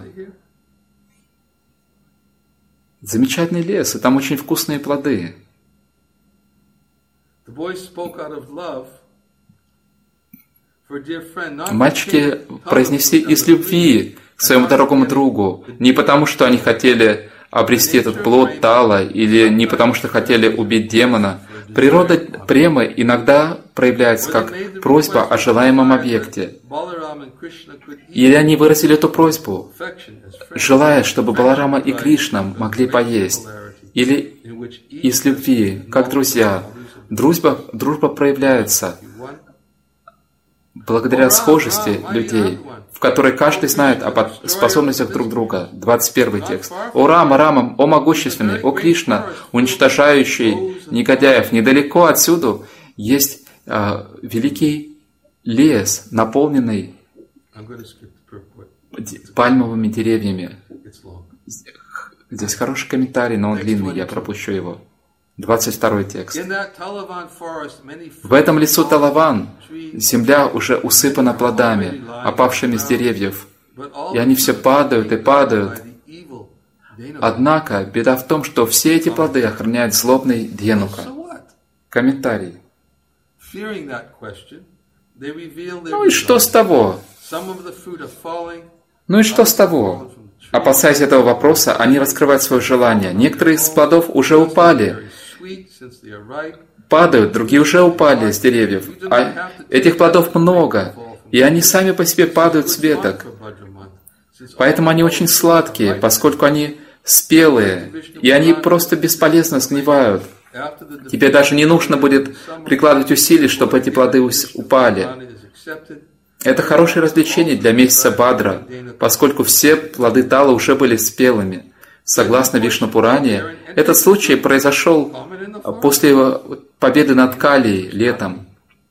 Замечательный лес, и там очень вкусные плоды». Мальчики произнесли из любви к своему дорогому другу, не потому, что они хотели обрести этот плод тала, или не потому, что хотели убить демона. Природа премы иногда проявляется как просьба о желаемом объекте. Или они выразили эту просьбу, желая, чтобы Баларама и Кришна могли поесть. Или из любви, как друзья. Дружба, дружба проявляется благодаря схожести людей, в которой каждый знает о способностях друг друга. двадцать первый текст. «О Рама, Рама, о могущественный, о Кришна, уничтожающий негодяев, недалеко отсюда есть а, великий лес, наполненный пальмовыми деревьями». Здесь хороший комментарий, но он длинный, я пропущу его. двадцать второй текст. «В этом лесу Талаван земля уже усыпана плодами, опавшими с деревьев, и они все падают и падают. Однако беда в том, что все эти плоды охраняет злобный Дхенука». Комментарий. Ну и что с того? Ну и что с того? Опасаясь этого вопроса, они раскрывают свое желание. Некоторые из плодов уже упали, падают, другие уже упали с деревьев. А этих плодов много, и они сами по себе падают с веток. Поэтому они очень сладкие, поскольку они спелые, и они просто бесполезно сгнивают. Тебе даже не нужно будет прикладывать усилий, чтобы эти плоды упали. Это хорошее развлечение для месяца Бадра, поскольку все плоды тала уже были спелыми. Согласно Вишну-Пуране, этот случай произошел после победы над Калией летом.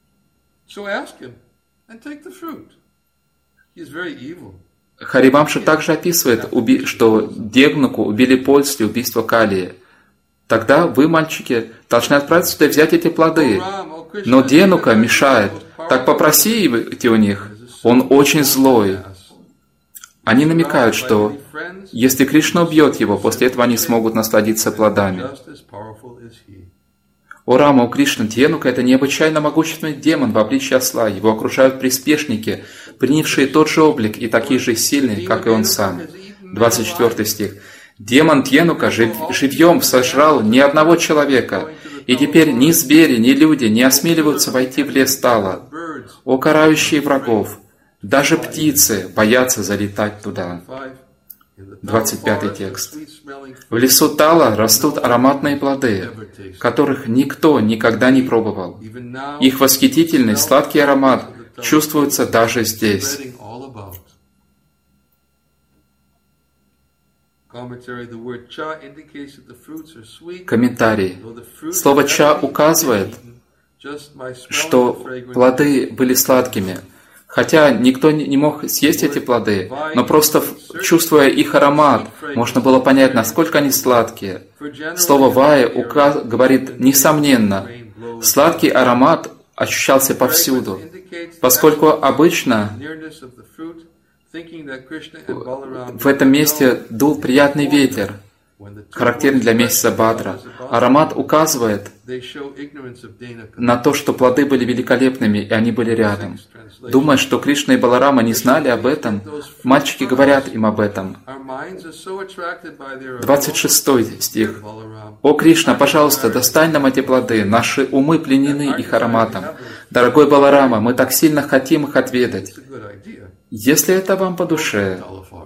Харивамша также описывает, что Дегнуку убили после убийства Калии. Тогда вы, мальчики, должны отправиться сюда и взять эти плоды. Но Денука мешает. Так попросите у них. Он очень злой. Они намекают, что если Кришна убьет его, после этого они смогут насладиться плодами. О Рама, о Кришна, Дхенука — это необычайно могущественный демон в обличье осла. Его окружают приспешники, принявшие тот же облик и такие же сильные, как и он сам. двадцать четвёртый стих. Демон Дхенука жив, живьем сожрал ни одного человека, и теперь ни звери, ни люди не осмеливаются войти в лес Тала. О карающие врагов! Даже птицы боятся залетать туда. двадцать пятый текст. В лесу Тала растут ароматные плоды, которых никто никогда не пробовал. Их восхитительный сладкий аромат чувствуется даже здесь. Комментарий. Слово «ча» указывает, что плоды были сладкими, хотя никто не мог съесть эти плоды, но просто чувствуя их аромат, можно было понять, насколько они сладкие. Слово «вая» указ... говорит «несомненно». Сладкий аромат ощущался повсюду, поскольку обычно в этом месте дул приятный ветер, характерный для месяца Бадра. Аромат указывает на то, что плоды были великолепными, и они были рядом. Думая, что Кришна и Баларама не знали об этом, мальчики говорят им об этом. двадцать шестой стих. «О Кришна, пожалуйста, достань нам эти плоды, наши умы пленены их ароматом. Дорогой Баларама, мы так сильно хотим их отведать. Если это вам по душе,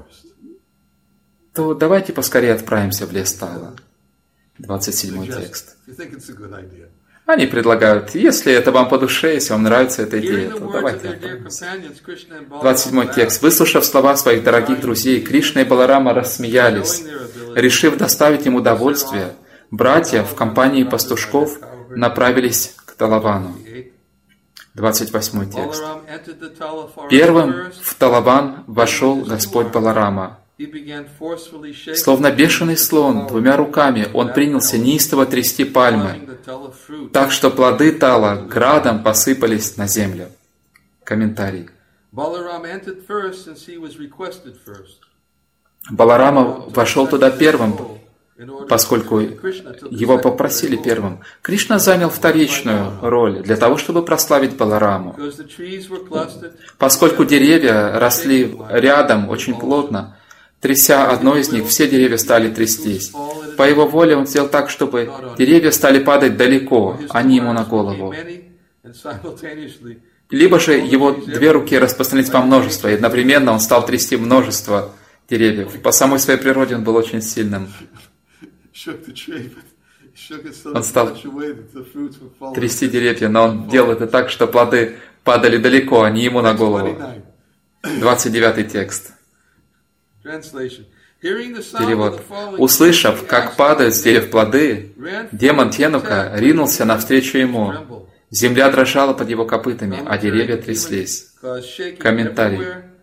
то давайте поскорее отправимся в лес Тала». двадцать седьмой текст. Они предлагают, если это вам по душе, если вам нравится эта идея, то давайте отправимся. двадцать седьмой текст. Выслушав слова своих дорогих друзей, Кришна и Баларама рассмеялись. Решив доставить им удовольствие, братья в компании пастушков направились к Талавану. двадцать восьмой текст. Первым в Талаван вошел Господь Баларама. Словно бешеный слон, двумя руками он принялся неистово трясти пальмы, так что плоды Тала градом посыпались на землю. Комментарий. Баларама вошел туда первым, поскольку его попросили первым. Кришна занял вторичную роль для того, чтобы прославить Балараму. Поскольку деревья росли рядом очень плотно, тряся одно из них, все деревья стали трястись. По его воле он сделал так, чтобы деревья стали падать далеко, а не ему на голову. Либо же его две руки распространились по множеству, и одновременно он стал трясти множество деревьев. По самой своей природе он был очень сильным. Он стал трясти деревья, но он делал это так, что плоды падали далеко, а не ему на голову. двадцать девятый текст. Перевод. Услышав, как падают с дерев плоды, демон Тенука ринулся навстречу ему. Земля дрожала под его копытами, а деревья тряслись. Комментарий.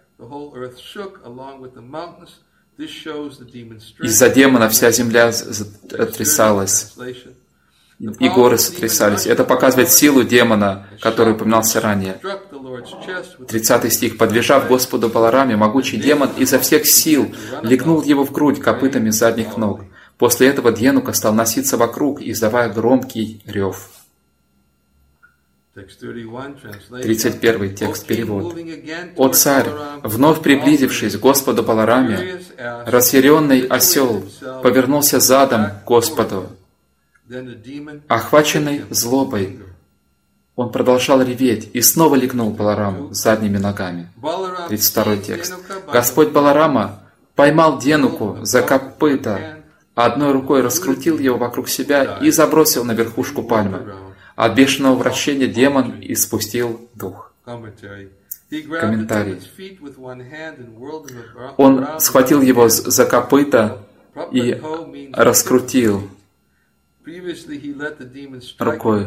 Из-за демона вся земля трясалась, и горы сотрясались. Это показывает силу демона, который упоминался ранее. тридцатый стих. «Подбежав Господу Балараме, могучий демон изо всех сил легнул его в грудь копытами задних ног. После этого Дхенука стал носиться вокруг, издавая громкий рев». тридцать первый текст, перевод. «О царь, вновь приблизившись к Господу Балараме, разъяренный осел повернулся задом к Господу. Охваченный злобой, он продолжал реветь и снова легнул Балараму задними ногами». тридцать второй текст. «Господь Баларама поймал Дхенуку за копыта, одной рукой раскрутил его вокруг себя и забросил на верхушку пальмы. От бешеного вращения демон испустил дух». Комментарий. Он схватил его за копыта и раскрутил рукой.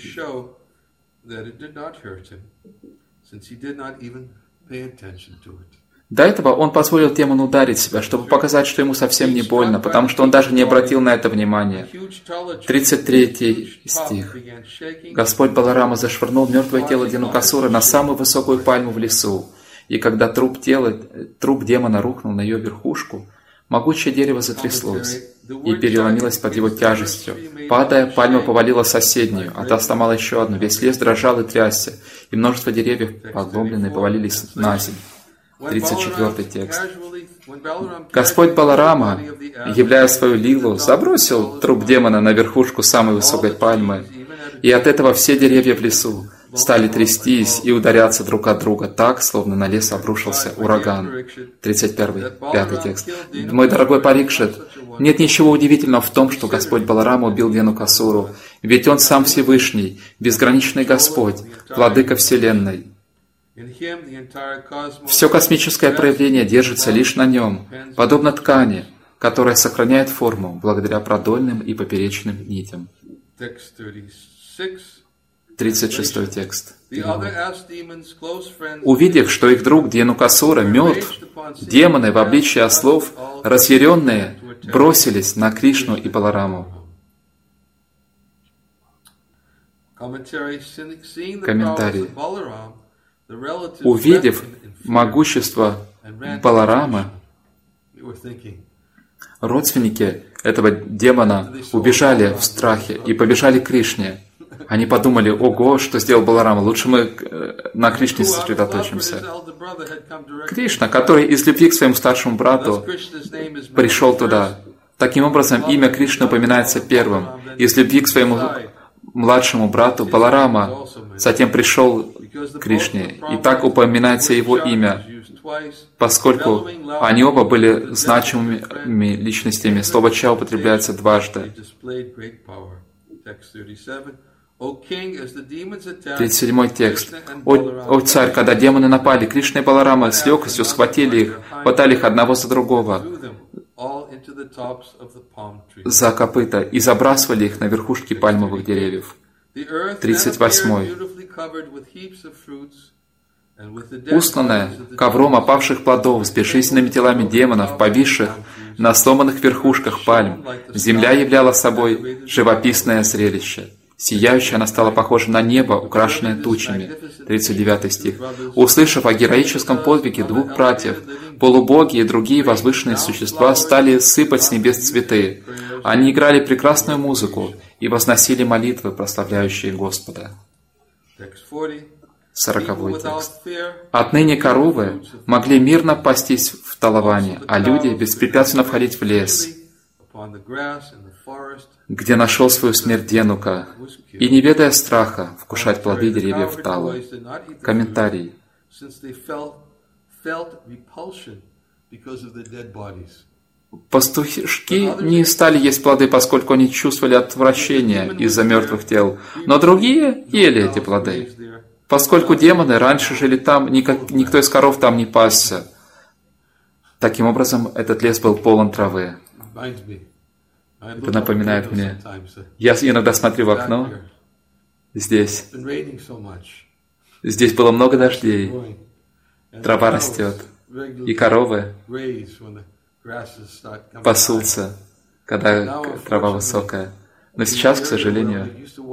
До этого он позволил демону ударить себя, чтобы показать, что ему совсем не больно, потому что он даже не обратил на это внимания. тридцать третий стих. Господь Баларама зашвырнул мертвое тело Дхенукасуры на самую высокую пальму в лесу, и когда труп, тела, труп демона рухнул на ее верхушку, могучее дерево затряслось и переломилось под его тяжестью. Падая, пальма повалила соседнюю, а та сломала еще одну. Весь лес дрожал и трясся, и множество деревьев, подломленные, повалились на землю. тридцать четвёртый текст. Господь Баларама, являя свою лилу, забросил труп демона на верхушку самой высокой пальмы, и от этого все деревья в лесу стали трястись и ударяться друг от друга так, словно на лес обрушился ураган. тридцать первый, пятый текст. Мой дорогой Парикшит, нет ничего удивительного в том, что Господь Баларама убил Денукасуру, ведь Он сам Всевышний, безграничный Господь, Владыка Вселенной. Все космическое проявление держится лишь на Нем, подобно ткани, которая сохраняет форму благодаря продольным и поперечным нитям. тридцать шестой текст. Увидев, что их друг Денукасура мертв, демоны в обличье ослов, разъяренные, бросились на Кришну и Балараму. Комментарий. Увидев могущество Баларама, родственники этого демона убежали в страхе и побежали к Кришне. Они подумали: ого, что сделал Баларама, лучше мы на Кришне сосредоточимся. Кришна, который из любви к своему старшему брату пришел туда. Таким образом, имя Кришны упоминается первым. Из любви к своему младшему брату Баларама затем пришел к Кришне. И так упоминается его имя, поскольку они оба были значимыми личностями. Слово «ча» употребляется дважды. тридцать седьмой текст. О, «О царь, когда демоны напали, Кришна и Баларама с легкостью схватили их, хватали их одного за другого за копыта и забрасывали их на верхушки пальмовых деревьев». тридцать восьмой. Устланная ковром опавших плодов с безжизненными телами демонов, повисших на сломанных верхушках пальм, земля являла собой живописное зрелище. Сияющая она стала похожа на небо, украшенное тучами. тридцать девятый стих. Услышав о героическом подвиге двух братьев, полубоги и другие возвышенные существа стали сыпать с небес цветы. Они играли прекрасную музыку и возносили молитвы, прославляющие Господа. Сороковой текст. Отныне коровы могли мирно пастись в Талаване, а люди беспрепятственно входить в лес, где нашел свою смерть Денука, и, не ведая страха, вкушать плоды деревьев Тала. Комментарий. Пастушки не стали есть плоды, поскольку они чувствовали отвращение из-за мертвых тел, но другие ели эти плоды. Поскольку демоны раньше жили там, никто из коров там не пасся. Таким образом, этот лес был полон травы. Это напоминает мне. Я иногда смотрю в окно. Здесь. Здесь было много дождей. Трава растет. И коровы пасутся, когда трава высокая. Но сейчас, к сожалению,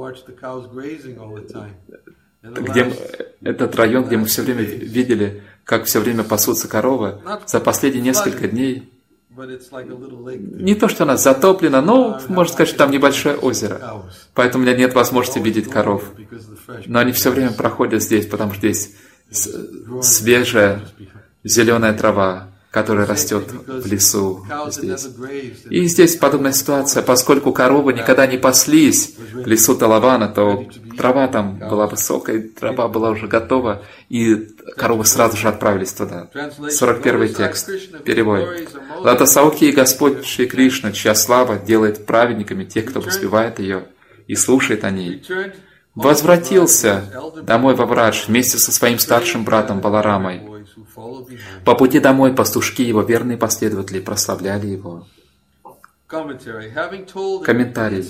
где, этот район, где мы все время видели, как все время пасутся коровы, за последние несколько дней, не то, что она затоплена, но, можно сказать, что там небольшое озеро. Поэтому у меня нет возможности видеть коров. Но они все время проходят здесь, потому что здесь свежая зеленая трава, которая растет в лесу здесь. И здесь подобная ситуация, поскольку коровы никогда не паслись в лесу Талавана, то трава там была высокая, трава была уже готова, и коровы сразу же отправились туда. сорок первый текст. Перевод. Латасаухи и Господь Шри Кришна, чья слава делает праведниками тех, кто воспевает ее и слушает о ней, возвратился домой во Врадж вместе со своим старшим братом Баларамой. По пути домой пастушки, его верные последователи, прославляли его. Комментарий.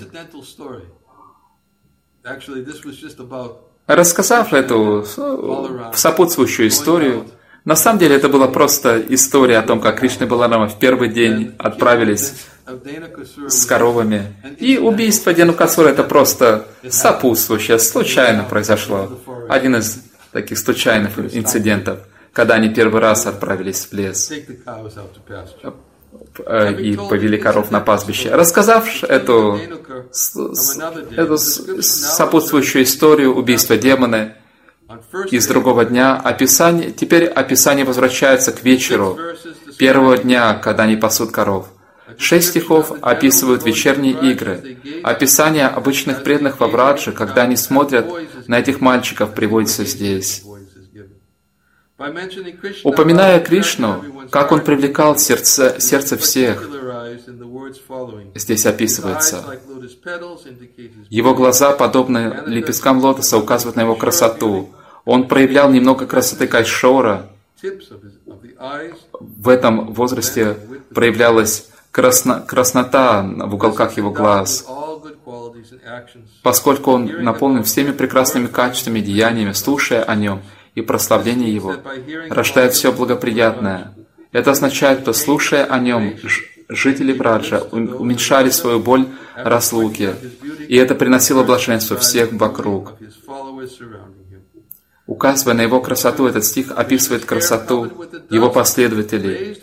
Рассказав эту сопутствующую историю, на самом деле это была просто история о том, как Кришна и Баларама в первый день отправились с коровами. И убийство Денукасура — это просто сопутствующее, случайно произошло. Один из таких случайных инцидентов, когда они первый раз отправились в лес и повели коров на пастбище. Рассказав эту, эту сопутствующую историю убийства демона из другого дня, описание, теперь описание возвращается к вечеру первого дня, когда они пасут коров. Шесть стихов описывают вечерние игры. Описание обычных преданных во Врадже, когда они смотрят на этих мальчиков, приводится здесь. Упоминая Кришну, как Он привлекал сердце, сердце всех, здесь описывается. Его глаза, подобные лепесткам лотоса, указывают на Его красоту. Он проявлял немного красоты Кайшора. В этом возрасте проявлялась красно, краснота в уголках Его глаз, поскольку Он наполнен всеми прекрасными качествами, деяниями, слушая о Нем, и прославление Его рождает все благоприятное. Это означает, что, слушая о Нем, жители Враджа уменьшали свою боль разлуки, и это приносило блаженство всех вокруг. Указывая на Его красоту, этот стих описывает красоту Его последователей.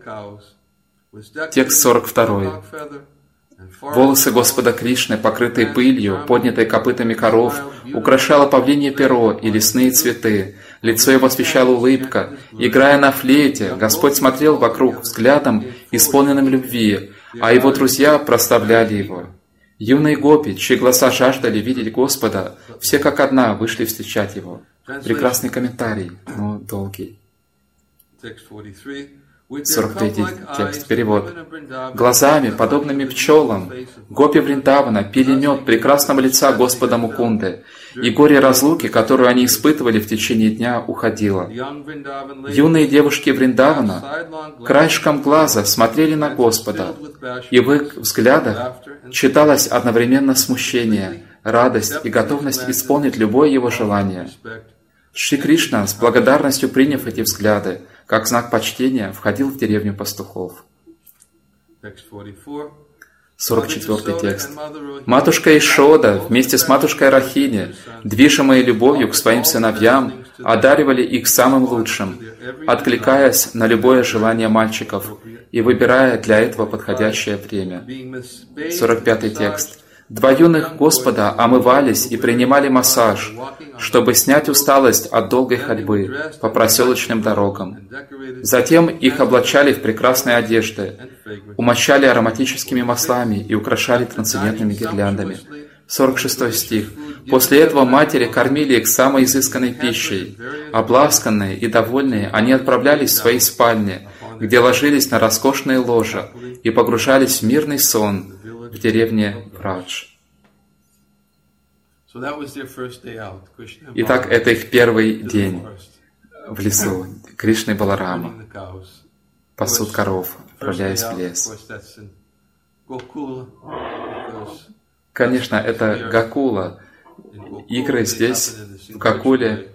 Текст сорок два. Волосы Господа Кришны, покрытые пылью, поднятые копытами коров, украшало павлинье перо и лесные цветы. Лицо Его освещала улыбка. Играя на флейте, Господь смотрел вокруг взглядом, исполненным любви, а Его друзья прославляли Его. Юные гопи, чьи глаза жаждали видеть Господа, все как одна вышли встречать Его. Прекрасный комментарий, но долгий. сорок третий текст, перевод. «Глазами, подобными пчелам, гопи Вриндавана пили мед прекрасного лица Господа Мукунды, и горе разлуки, которую они испытывали в течение дня, уходило. Юные девушки Вриндавана краешком глаза смотрели на Господа, и в их взглядах читалось одновременно смущение, радость и готовность исполнить любое Его желание. Шри Кришна, с благодарностью приняв эти взгляды, как знак почтения, входил в деревню пастухов». сорок четвёртый текст. «Матушка Ишода вместе с матушкой Рахини, движимые любовью к своим сыновьям, одаривали их самым лучшим, откликаясь на любое желание мальчиков и выбирая для этого подходящее время». сорок пятый текст. «Два юных Господа омывались и принимали массаж, чтобы снять усталость от долгой ходьбы по проселочным дорогам. Затем их облачали в прекрасные одежды, умощали ароматическими маслами и украшали трансцендентными гирляндами». сорок шестой стих. «После этого матери кормили их самой изысканной пищей. Обласканные и довольные, они отправлялись в свои спальни, где ложились на роскошные ложа и погружались в мирный сон в деревне Врадж». Итак, это их первый день в лесу. Кришна и Баларама пасут коров, отправляясь в лес. Конечно, это Гакула. Игры здесь, в Гакуле,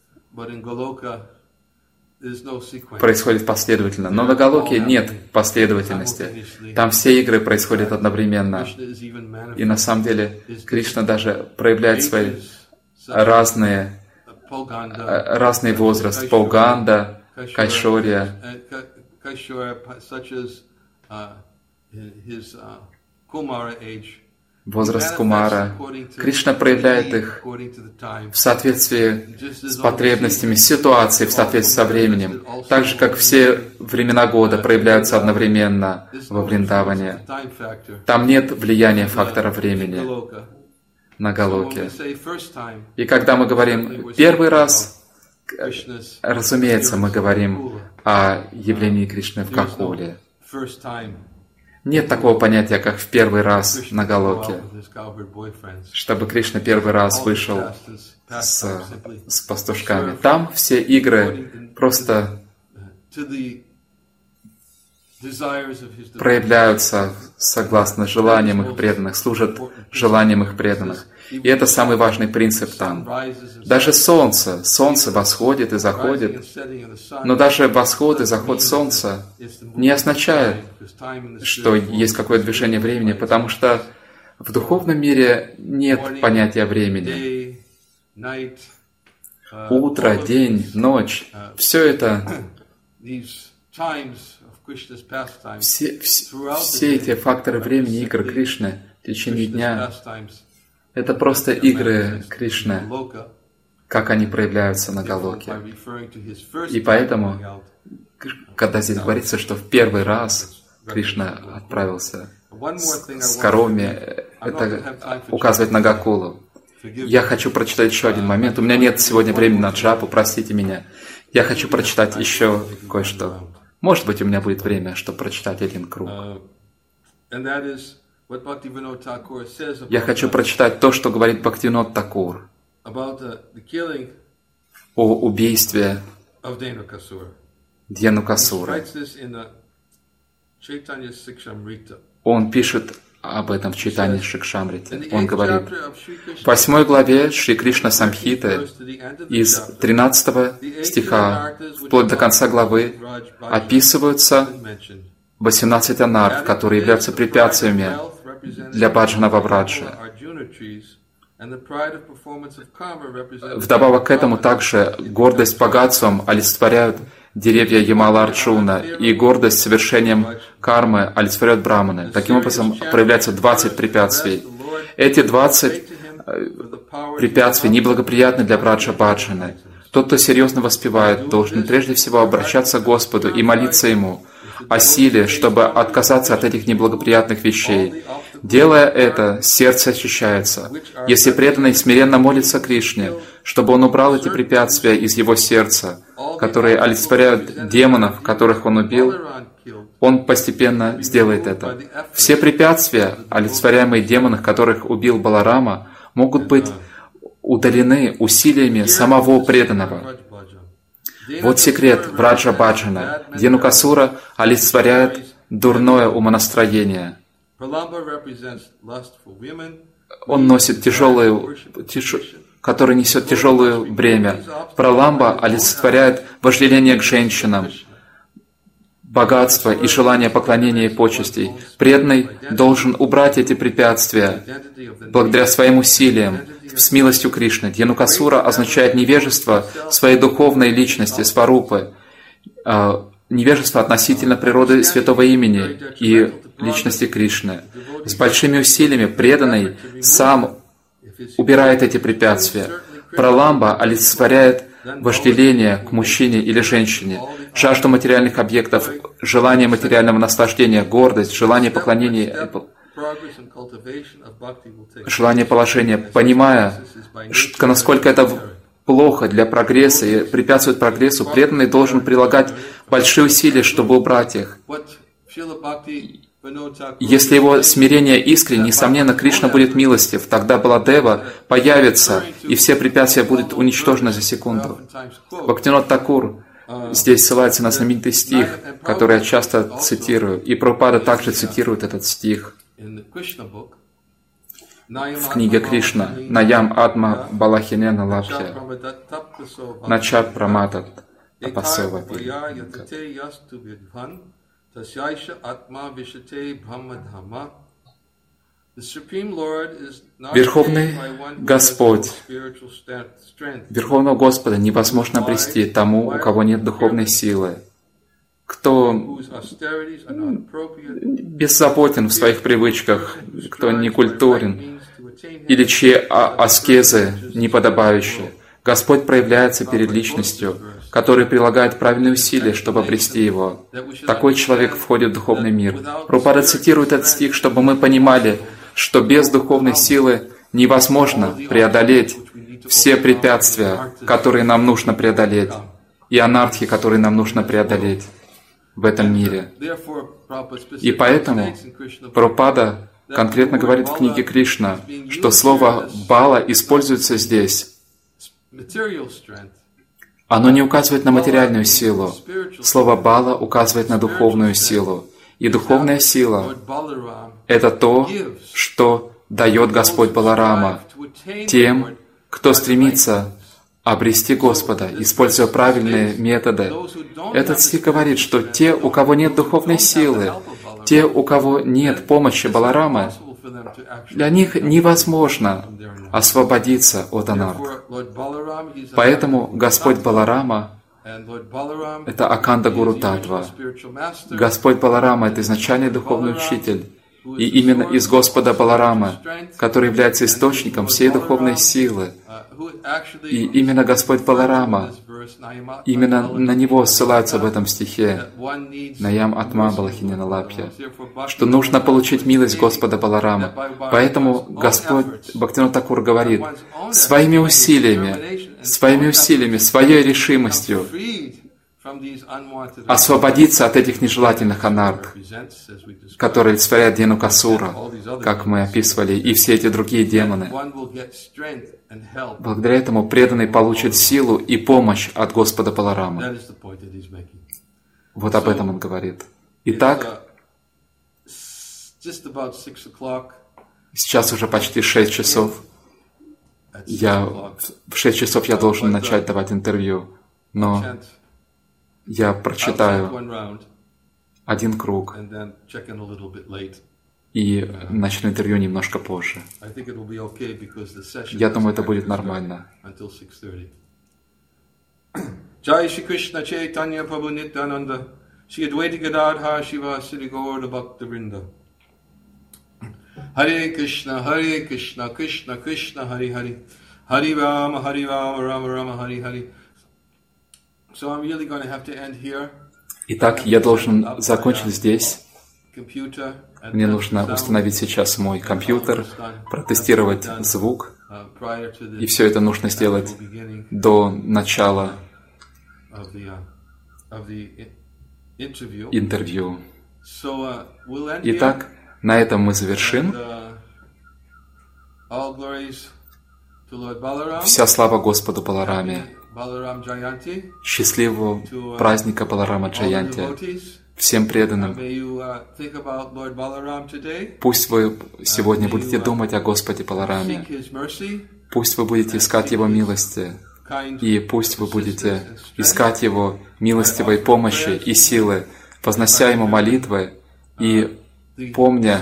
происходит последовательно. Но на Галоке нет последовательности. Там все игры происходят одновременно. И на самом деле Кришна даже проявляет свои разные, разный возраст. Пауганда, Кайшория, возраст Кумара. Кришна проявляет их в соответствии с потребностями ситуации, в соответствии со временем, так же, как все времена года проявляются одновременно во Вриндаване. Там нет влияния фактора времени на Галоке. И когда мы говорим «первый раз», разумеется, мы говорим о явлении Кришны в Гакуле. Нет такого понятия, как в первый раз на Галоке, чтобы Кришна первый раз вышел с, с пастушками. Там все игры просто проявляются согласно желаниям их преданных, служат желаниям их преданных. И это самый важный принцип там. Даже солнце, солнце восходит и заходит, но даже восход и заход солнца не означает, что есть какое-то движение времени, потому что в духовном мире нет понятия времени. Утро, день, ночь, все это, все, все, все эти факторы времени, игр Кришны в течение дня, это просто игры Кришны, как они проявляются на Галоке. И поэтому, когда здесь говорится, что в первый раз Кришна отправился с, с коровами, это указывает на Гакулу. Я хочу прочитать еще один момент. У меня нет сегодня времени на джапу, простите меня. Я хочу прочитать еще кое-что. Может быть, у меня будет время, чтобы прочитать один круг. Я хочу прочитать то, что говорит Бхактивинод Такур о убийстве Дьянукасуры. Он пишет об этом в Чайтанья Шикшамрите. Он говорит, в восьмой главе Шри Кришна Самхиты из тринадцатого стиха вплоть до конца главы описываются восемнадцать анарх, которые являются препятствиями для баджана во Враджи. Вдобавок к этому также гордость богатством олицетворяют деревья Ямала Арджуна, и гордость совершением кармы олицетворяют браманы. Таким образом, проявляется двадцать препятствий. Эти двадцать препятствий неблагоприятны для браджа баджаны. Тот, кто серьезно воспевает, должен прежде всего обращаться к Господу и молиться Ему о силе, чтобы отказаться от этих неблагоприятных вещей. Делая это, сердце очищается. Если преданный смиренно молится Кришне, чтобы он убрал эти препятствия из его сердца, которые олицетворяют демонов, которых он убил, он постепенно сделает это. Все препятствия, олицетворяемые демонов, которых убил Баларама, могут быть удалены усилиями самого преданного. Вот секрет Враджа Баджана. Дьянукасура олицетворяет дурное умонастроение. Он носит тяжелую, тяж... который несет тяжелое бремя. Праламба олицетворяет вожделение к женщинам, богатство и желание поклонения и почестей. Преданный должен убрать эти препятствия благодаря своим усилиям с милостью Кришны. Дьянукасура означает невежество своей духовной личности, сварупы, невежество относительно природы святого имени и личности Кришны. С большими усилиями преданный сам убирает эти препятствия. Праламба олицетворяет вожделение к мужчине или женщине, жажду материальных объектов, желание материального наслаждения, гордость, желание поклонения, желание положения, понимая, насколько это плохо для прогресса и препятствует прогрессу, преданный должен прилагать большие усилия, чтобы убрать их. Если его смирение искренне, несомненно, Кришна будет милостив, тогда Баладева появится, и все препятствия будут уничтожены за секунду. Бхактивинод Такур здесь ссылается на знаменитый стих, который я часто цитирую, и Прабхупада также цитирует этот стих в книге Кришна «Наям Адма Балахинена Лабхя Начат Праматат Апасевати». Верховный Господь, Верховного Господа невозможно обрести тому, у кого нет духовной силы, кто беззаботен в своих привычках, кто не культурен, или чьи аскезы неподобающие. Господь проявляется перед личностью, который прилагает правильные усилия, чтобы обрести его. Такой человек входит в духовный мир. Прабхупада цитирует этот стих, чтобы мы понимали, что без духовной силы невозможно преодолеть все препятствия, которые нам нужно преодолеть, и анартхи, которые нам нужно преодолеть в этом мире. И поэтому Прабхупада конкретно говорит в книге Кришна, что слово «бала» используется здесь. Оно не указывает на материальную силу. Слово «бала» указывает на духовную силу. И духовная сила — это то, что дает Господь Баларама тем, кто стремится обрести Господа, используя правильные методы. Этот стих говорит, что те, у кого нет духовной силы, те, у кого нет помощи Баларамы, для них невозможно освободиться от анарх. Поэтому Господь Баларама — это Аканда Гуру Татва. Господь Баларама — это изначальный духовный учитель. И именно из Господа Баларама, который является источником всей духовной силы, и именно Господь Баларама, именно на Него ссылаются в этом стихе, Наям Атма Балахинина Лапья, что нужно получить милость Господа Баларама. Поэтому Господь Бхактивинода Тхакур говорит, своими усилиями, своими усилиями, своей решимостью освободиться от этих нежелательных анарх, которые олицетворяют Денукасура, как мы описывали, и все эти другие демоны. Благодаря этому преданный получит силу и помощь от Господа Баларама. Вот об этом он говорит. Итак, сейчас уже почти шесть часов. Я, в шесть часов я должен начать давать интервью, но я прочитаю один круг и начну интервью немножко позже. Я думаю, это будет нормально. Jai Shri Krishna Chaitanya Prabhu Nityananda Shri Advaita Gadadhar Shiva Sri Gaura Bhakta Vrinda Hare Krishna Hare Krishna Krishna Krishna Hare Hare Hare Rama Hare Rama Rama Rama Hare Hare. So I'm really going to have to end here. Итак, я должен закончить здесь. Мне нужно установить сейчас мой компьютер, протестировать звук, и все это нужно сделать до начала интервью. Итак, на этом мы завершим. Вся слава Господу Балараме. Счастливого праздника Баларама Джаянти всем преданным. Пусть вы сегодня будете думать о Господе Балараме. Пусть вы будете искать Его милости. И пусть вы будете искать Его милостивой помощи и силы, вознося Ему молитвы и помня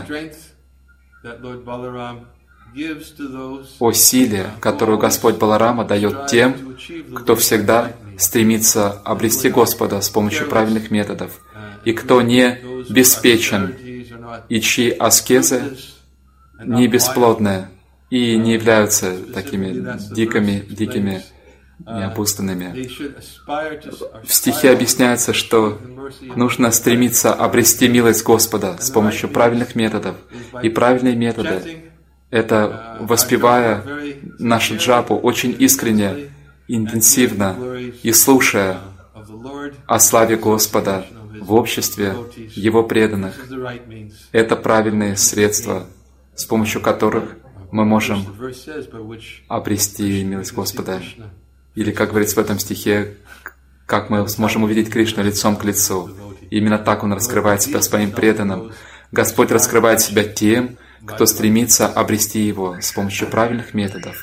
о силе, которую Господь Баларама дает тем, кто всегда стремится обрести Господа с помощью правильных методов, и кто не беспечен, и чьи аскезы не бесплодны и не являются такими дикими, дикими, неопустанными. В стихе объясняется, что нужно стремиться обрести милость Господа с помощью правильных методов. И правильные методы — это воспевая нашу джапу очень искренне, интенсивно и слушая о славе Господа в обществе Его преданных. Это правильные средства, с помощью которых мы можем обрести милость Господа. Или, как говорится в этом стихе, как мы сможем увидеть Кришну лицом к лицу. Именно так Он раскрывает себя своим преданным. Господь раскрывает себя тем, кто стремится обрести Его с помощью правильных методов.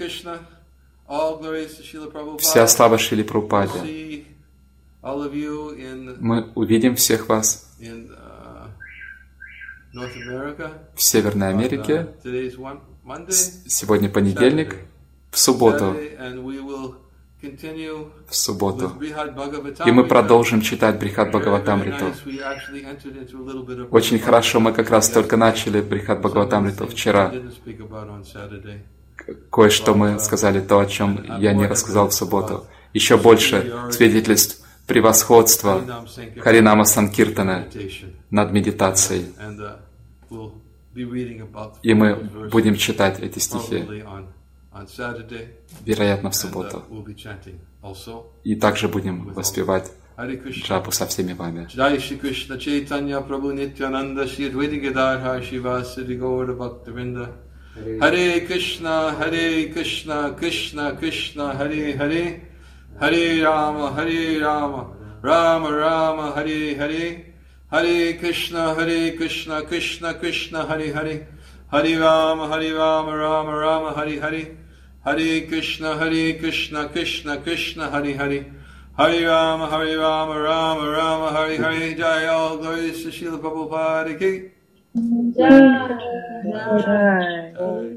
Вся слава Шриле Прабхупаде. Мы увидим всех вас в Северной Америке. Сегодня понедельник. В субботу. В субботу. И мы продолжим читать Брихад Бхагаватамриту. Очень хорошо, мы как раз только начали Брихад Бхагаватамриту вчера. Кое-что мы сказали то, о чем я не рассказал в субботу. Еще больше свидетельств превосходства Харинама Санкиртана над медитацией. И мы будем читать эти стихи, вероятно, в субботу. И также будем воспевать джапу со всеми вами. Jai Shri Krishna Chaitanya Prabhu Nityananda Shri Advaita Gadadhar Shivasari Gaura Bhaktavinda Hare Krishna Hare Krishna Krishna Krishna Hare Hare Hare Rama Hare Rama Rama Rama Hare Hare Hare Krishna Hare Krishna Krishna Krishna Hare Hare Hare Rama Hare Rama Rama Rama Hare Hare Hare Krishna Hare Krishna Krishna Krishna Hare Hare Hare Rama Hare Rama Rama Rama Hare Hare. Jai, all glories to Srila Prabhupada ki. Jai.